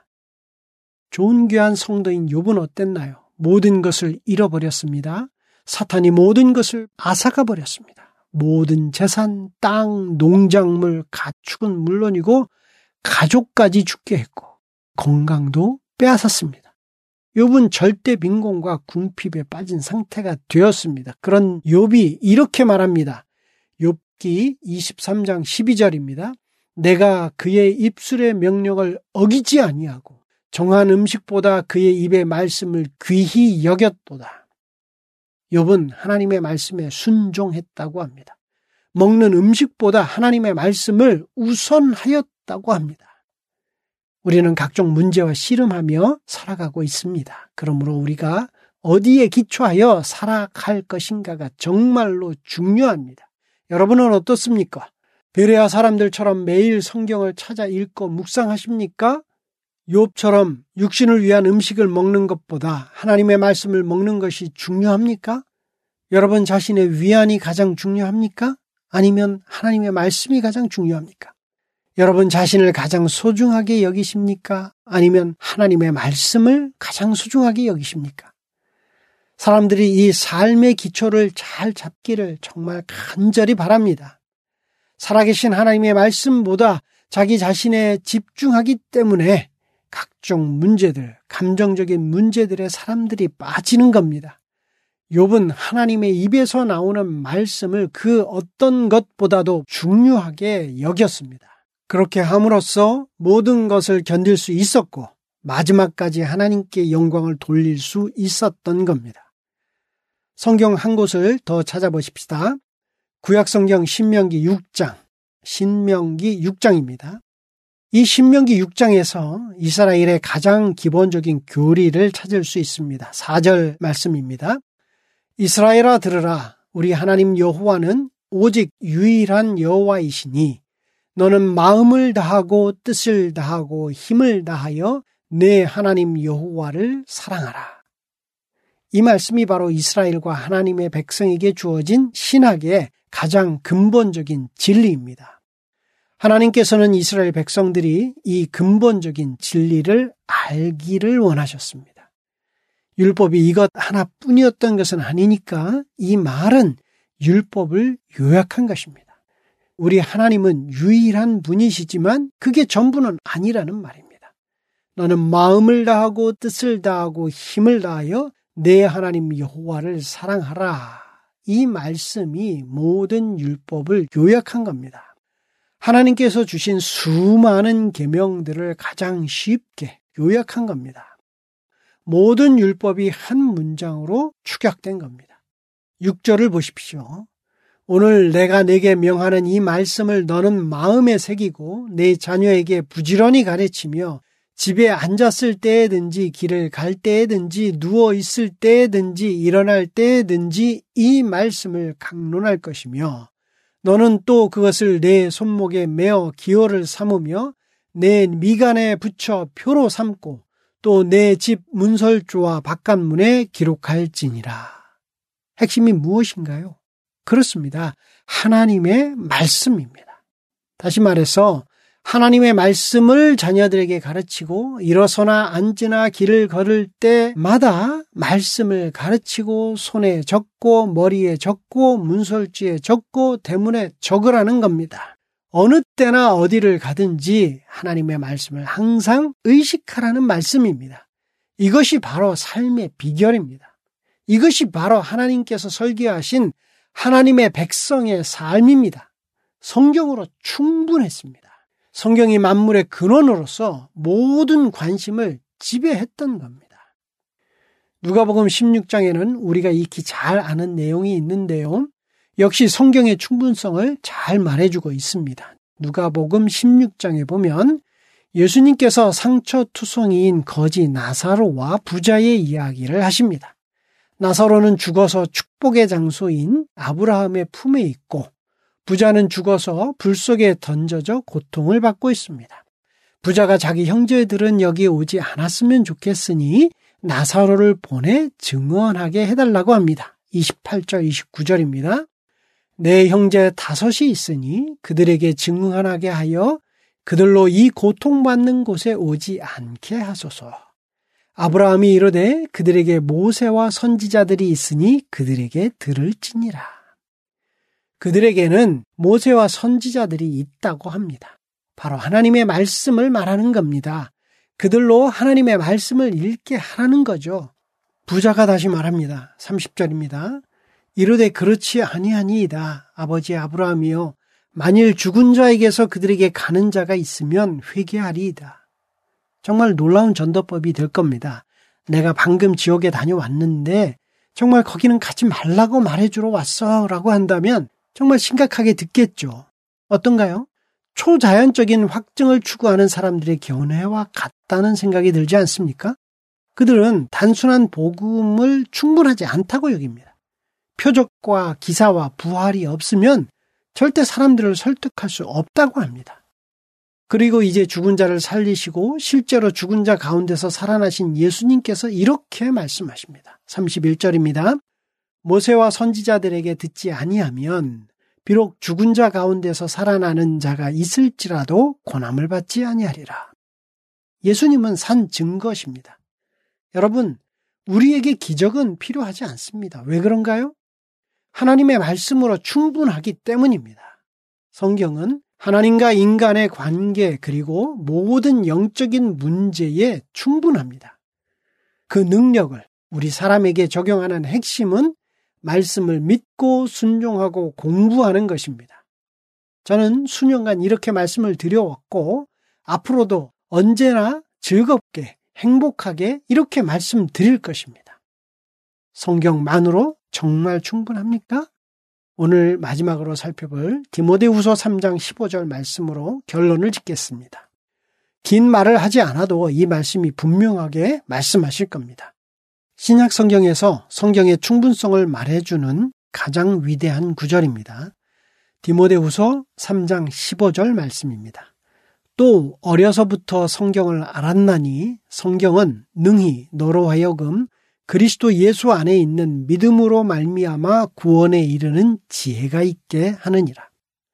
Speaker 2: 존귀한 성도인 욥은 어땠나요? 모든 것을 잃어버렸습니다. 사탄이 모든 것을 앗아가 버렸습니다. 모든 재산, 땅, 농작물, 가축은 물론이고 가족까지 죽게 했고 건강도 빼앗았습니다. 욥은 절대 빈곤과 궁핍에 빠진 상태가 되었습니다. 그런 욥이 이렇게 말합니다. 욥기 23장 12절입니다. 내가 그의 입술의 명령을 어기지 아니하고 정한 음식보다 그의 입의 말씀을 귀히 여겼도다. 욥은 하나님의 말씀에 순종했다고 합니다. 먹는 음식보다 하나님의 말씀을 우선하였다고 합니다. 우리는 각종 문제와 씨름하며 살아가고 있습니다. 그러므로 우리가 어디에 기초하여 살아갈 것인가가 정말로 중요합니다. 여러분은 어떻습니까? 베레아 사람들처럼 매일 성경을 찾아 읽고 묵상하십니까? 욥처럼 육신을 위한 음식을 먹는 것보다 하나님의 말씀을 먹는 것이 중요합니까? 여러분 자신의 위안이 가장 중요합니까? 아니면 하나님의 말씀이 가장 중요합니까? 여러분 자신을 가장 소중하게 여기십니까? 아니면 하나님의 말씀을 가장 소중하게 여기십니까? 사람들이 이 삶의 기초를 잘 잡기를 정말 간절히 바랍니다. 살아계신 하나님의 말씀보다 자기 자신에 집중하기 때문에 각종 문제들, 감정적인 문제들에 사람들이 빠지는 겁니다. 욥은 하나님의 입에서 나오는 말씀을 그 어떤 것보다도 중요하게 여겼습니다. 그렇게 함으로써 모든 것을 견딜 수 있었고 마지막까지 하나님께 영광을 돌릴 수 있었던 겁니다. 성경 한 곳을 더 찾아보십시다. 구약성경 신명기 6장입니다. 이 신명기 6장에서 이스라엘의 가장 기본적인 교리를 찾을 수 있습니다. 4절 말씀입니다. 이스라엘아 들으라. 우리 하나님 여호와는 오직 유일한 여호와이시니 너는 마음을 다하고 뜻을 다하고 힘을 다하여 내 하나님 여호와를 사랑하라. 이 말씀이 바로 이스라엘과 하나님의 백성에게 주어진 신학의 가장 근본적인 진리입니다. 하나님께서는 이스라엘 백성들이 이 근본적인 진리를 알기를 원하셨습니다. 율법이 이것 하나뿐이었던 것은 아니니까 이 말은 율법을 요약한 것입니다. 우리 하나님은 유일한 분이시지만 그게 전부는 아니라는 말입니다. 너는 마음을 다하고 뜻을 다하고 힘을 다하여 내 하나님 여호와를 사랑하라. 이 말씀이 모든 율법을 요약한 겁니다. 하나님께서 주신 수많은 계명들을 가장 쉽게 요약한 겁니다. 모든 율법이 한 문장으로 축약된 겁니다. 6절을 보십시오. 오늘 내가 내게 명하는 이 말씀을 너는 마음에 새기고 내 자녀에게 부지런히 가르치며 집에 앉았을 때에든지 길을 갈 때에든지 누워 있을 때에든지 일어날 때에든지 이 말씀을 강론할 것이며 너는 또 그것을 내 손목에 메어 기호를 삼으며 내 미간에 붙여 표로 삼고 또 내 집 문설주와 바깥문에 기록할지니라. 핵심이 무엇인가요? 그렇습니다. 하나님의 말씀입니다. 다시 말해서 하나님의 말씀을 자녀들에게 가르치고 일어서나 앉으나 길을 걸을 때마다 말씀을 가르치고 손에 적고 머리에 적고 문설주에 적고 대문에 적으라는 겁니다. 어느 때나 어디를 가든지 하나님의 말씀을 항상 의식하라는 말씀입니다. 이것이 바로 삶의 비결입니다. 이것이 바로 하나님께서 설계하신 하나님의 백성의 삶입니다. 성경으로 충분했습니다. 성경이 만물의 근원으로서 모든 관심을 지배했던 겁니다. 누가복음 16장에는 우리가 익히 잘 아는 내용이 있는데요. 역시 성경의 충분성을 잘 말해주고 있습니다. 누가복음 16장에 보면 예수님께서 상처투성이인 거지 나사로와 부자의 이야기를 하십니다. 나사로는 죽어서 축복의 장소인 아브라함의 품에 있고 부자는 죽어서 불 속에 던져져 고통을 받고 있습니다. 부자가 자기 형제들은 여기 오지 않았으면 좋겠으니 나사로를 보내 증언하게 해달라고 합니다. 28절 29절입니다. 내 형제 5이 있으니 그들에게 증언하게 하여 그들로 이 고통받는 곳에 오지 않게 하소서. 아브라함이 이르되 그들에게 모세와 선지자들이 있으니 그들에게 들을지니라. 그들에게는 모세와 선지자들이 있다고 합니다. 바로 하나님의 말씀을 말하는 겁니다. 그들로 하나님의 말씀을 읽게 하라는 거죠. 부자가 다시 말합니다. 30절입니다. 이르되 그렇지 아니하니이다. 아버지 아브라함이여 만일 죽은 자에게서 그들에게 가는 자가 있으면 회개하리이다. 정말 놀라운 전도법이 될 겁니다. 내가 방금 지옥에 다녀왔는데 정말 거기는 가지 말라고 말해주러 왔어 라고 한다면 정말 심각하게 듣겠죠. 어떤가요? 초자연적인 확증을 추구하는 사람들의 견해와 같다는 생각이 들지 않습니까? 그들은 단순한 복음을 충분하지 않다고 여깁니다. 표적과 기사와 부활이 없으면 절대 사람들을 설득할 수 없다고 합니다. 그리고 이제 죽은 자를 살리시고 실제로 죽은 자 가운데서 살아나신 예수님께서 이렇게 말씀하십니다. 31절입니다. 모세와 선지자들에게 듣지 아니하면 비록 죽은 자 가운데서 살아나는 자가 있을지라도 고난을 받지 아니하리라. 예수님은 산 증거십니다. 여러분, 우리에게 기적은 필요하지 않습니다. 왜 그런가요? 하나님의 말씀으로 충분하기 때문입니다. 성경은 하나님과 인간의 관계 그리고 모든 영적인 문제에 충분합니다. 그 능력을 우리 사람에게 적용하는 핵심은 말씀을 믿고 순종하고 공부하는 것입니다. 저는 수년간 이렇게 말씀을 드려왔고 앞으로도 언제나 즐겁게 행복하게 이렇게 말씀드릴 것입니다. 성경만으로 정말 충분합니까? 오늘 마지막으로 살펴볼 디모데후서 3장 15절 말씀으로 결론을 짓겠습니다. 긴 말을 하지 않아도 이 말씀이 분명하게 말씀하실 겁니다. 신약 성경에서 성경의 충분성을 말해주는 가장 위대한 구절입니다. 디모데후서 3장 15절 말씀입니다. 또 어려서부터 성경을 알았나니 성경은 능히 너로 하여금 그리스도 예수 안에 있는 믿음으로 말미암아 구원에 이르는 지혜가 있게 하느니라.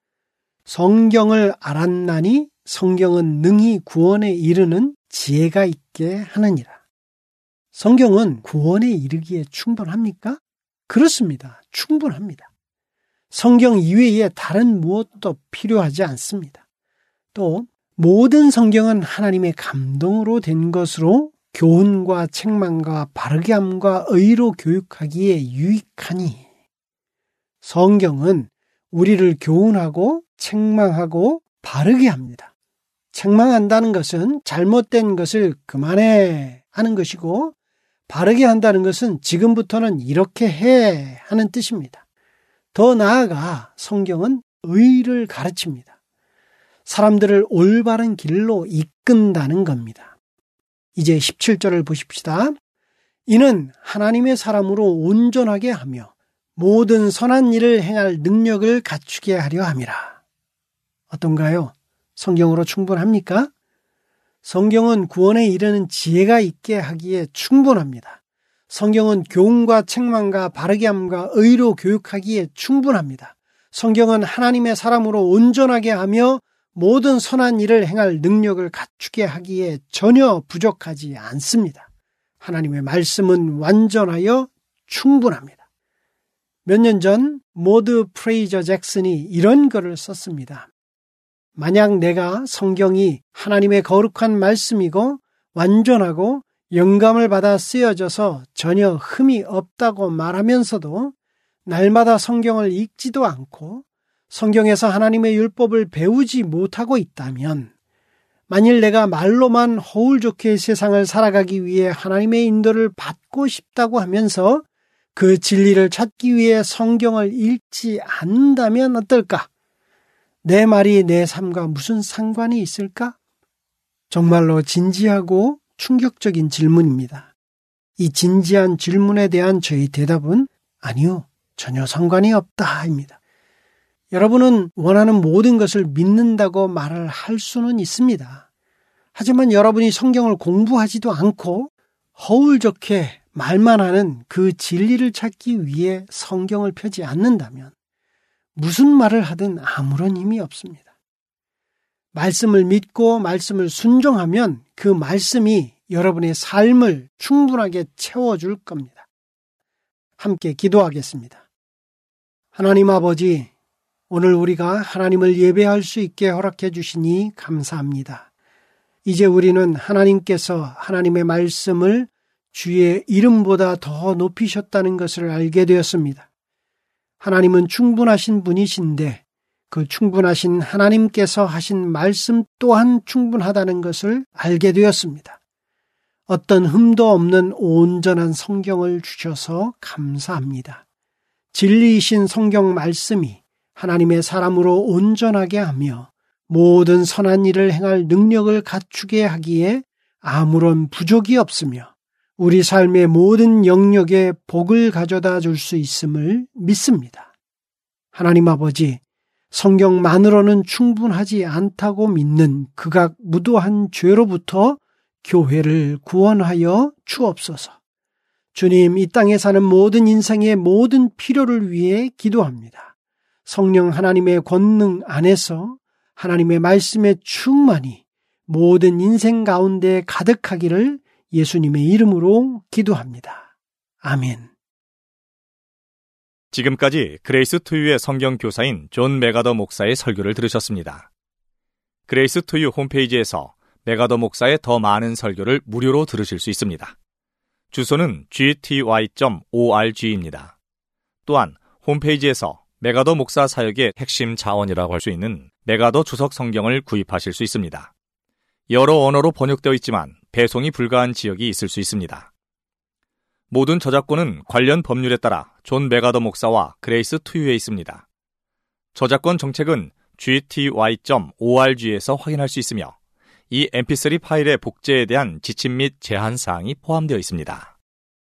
Speaker 2: 성경을 알았나니 성경은 능히 구원에 이르는 지혜가 있게 하느니라. 성경은 구원에 이르기에 충분합니까? 그렇습니다. 충분합니다. 성경 이외에 다른 무엇도 필요하지 않습니다. 또 모든 성경은 하나님의 감동으로 된 것으로 교훈과 책망과 바르게 함과 의로 교육하기에 유익하니 성경은 우리를 교훈하고 책망하고 바르게 합니다. 책망한다는 것은 잘못된 것을 그만해 하는 것이고 바르게 한다는 것은 지금부터는 이렇게 해 하는 뜻입니다. 더 나아가 성경은 의를 가르칩니다. 사람들을 올바른 길로 이끈다는 겁니다. 이제 17절을 보십시다. 이는 하나님의 사람으로 온전하게 하며 모든 선한 일을 행할 능력을 갖추게 하려 함이라. 어떤가요? 성경으로 충분합니까? 성경은 구원에 이르는 지혜가 있게 하기에 충분합니다. 성경은 교훈과 책망과 바르게 함과 의로 교육하기에 충분합니다. 성경은 하나님의 사람으로 온전하게 하며 모든 선한 일을 행할 능력을 갖추게 하기에 전혀 부족하지 않습니다. 하나님의 말씀은 완전하여 충분합니다. 몇 년 전 모드 프레이저 잭슨이 이런 글을 썼습니다. 만약 내가 성경이 하나님의 거룩한 말씀이고 완전하고 영감을 받아 쓰여져서 전혀 흠이 없다고 말하면서도 날마다 성경을 읽지도 않고 성경에서 하나님의 율법을 배우지 못하고 있다면 만일 내가 말로만 허울 좋게 세상을 살아가기 위해 하나님의 인도를 받고 싶다고 하면서 그 진리를 찾기 위해 성경을 읽지 않는다면 어떨까? 내 말이 내 삶과 무슨 상관이 있을까? 정말로 진지하고 충격적인 질문입니다. 이 진지한 질문에 대한 저희 대답은 아니요, 전혀 상관이 없다입니다. 여러분은 원하는 모든 것을 믿는다고 말을 할 수는 있습니다. 하지만 여러분이 성경을 공부하지도 않고 허울 좋게 말만 하는 그 진리를 찾기 위해 성경을 펴지 않는다면 무슨 말을 하든 아무런 힘이 없습니다. 말씀을 믿고 말씀을 순종하면 그 말씀이 여러분의 삶을 충분하게 채워줄 겁니다. 함께 기도하겠습니다. 하나님 아버지, 오늘 우리가 하나님을 예배할 수 있게 허락해 주시니 감사합니다. 이제 우리는 하나님께서 하나님의 말씀을 주의 이름보다 더 높이셨다는 것을 알게 되었습니다. 하나님은 충분하신 분이신데 그 충분하신 하나님께서 하신 말씀 또한 충분하다는 것을 알게 되었습니다. 어떤 흠도 없는 온전한 성경을 주셔서 감사합니다. 진리이신 성경 말씀이 하나님의 사람으로 온전하게 하며 모든 선한 일을 행할 능력을 갖추게 하기에 아무런 부족이 없으며 우리 삶의 모든 영역에 복을 가져다 줄 수 있음을 믿습니다. 하나님 아버지, 성경만으로는 충분하지 않다고 믿는 극악 무도한 죄로부터 교회를 구원하여 주옵소서. 주님, 이 땅에 사는 모든 인생의 모든 필요를 위해 기도합니다. 성령 하나님의 권능 안에서 하나님의 말씀의 충만이 모든 인생 가운데 가득하기를 예수님의 이름으로 기도합니다. 아멘.
Speaker 1: 지금까지 그레이스 투유의 성경 교사인 존 메가더 목사의 설교를 들으셨습니다. 그레이스 투유 홈페이지에서 메가더 목사의 더 많은 설교를 무료로 들으실 수 있습니다. 주소는 gty.org입니다. 또한 홈페이지에서 메가더 목사 사역의 핵심 자원이라고 할 수 있는 메가더 주석 성경을 구입하실 수 있습니다. 여러 언어로 번역되어 있지만 배송이 불가한 지역이 있을 수 있습니다. 모든 저작권은 관련 법률에 따라 존 메가더 목사와 그레이스 투유에 있습니다. 저작권 정책은 gty.org에서 확인할 수 있으며 이 mp3 파일의 복제에 대한 지침 및 제한 사항이 포함되어 있습니다.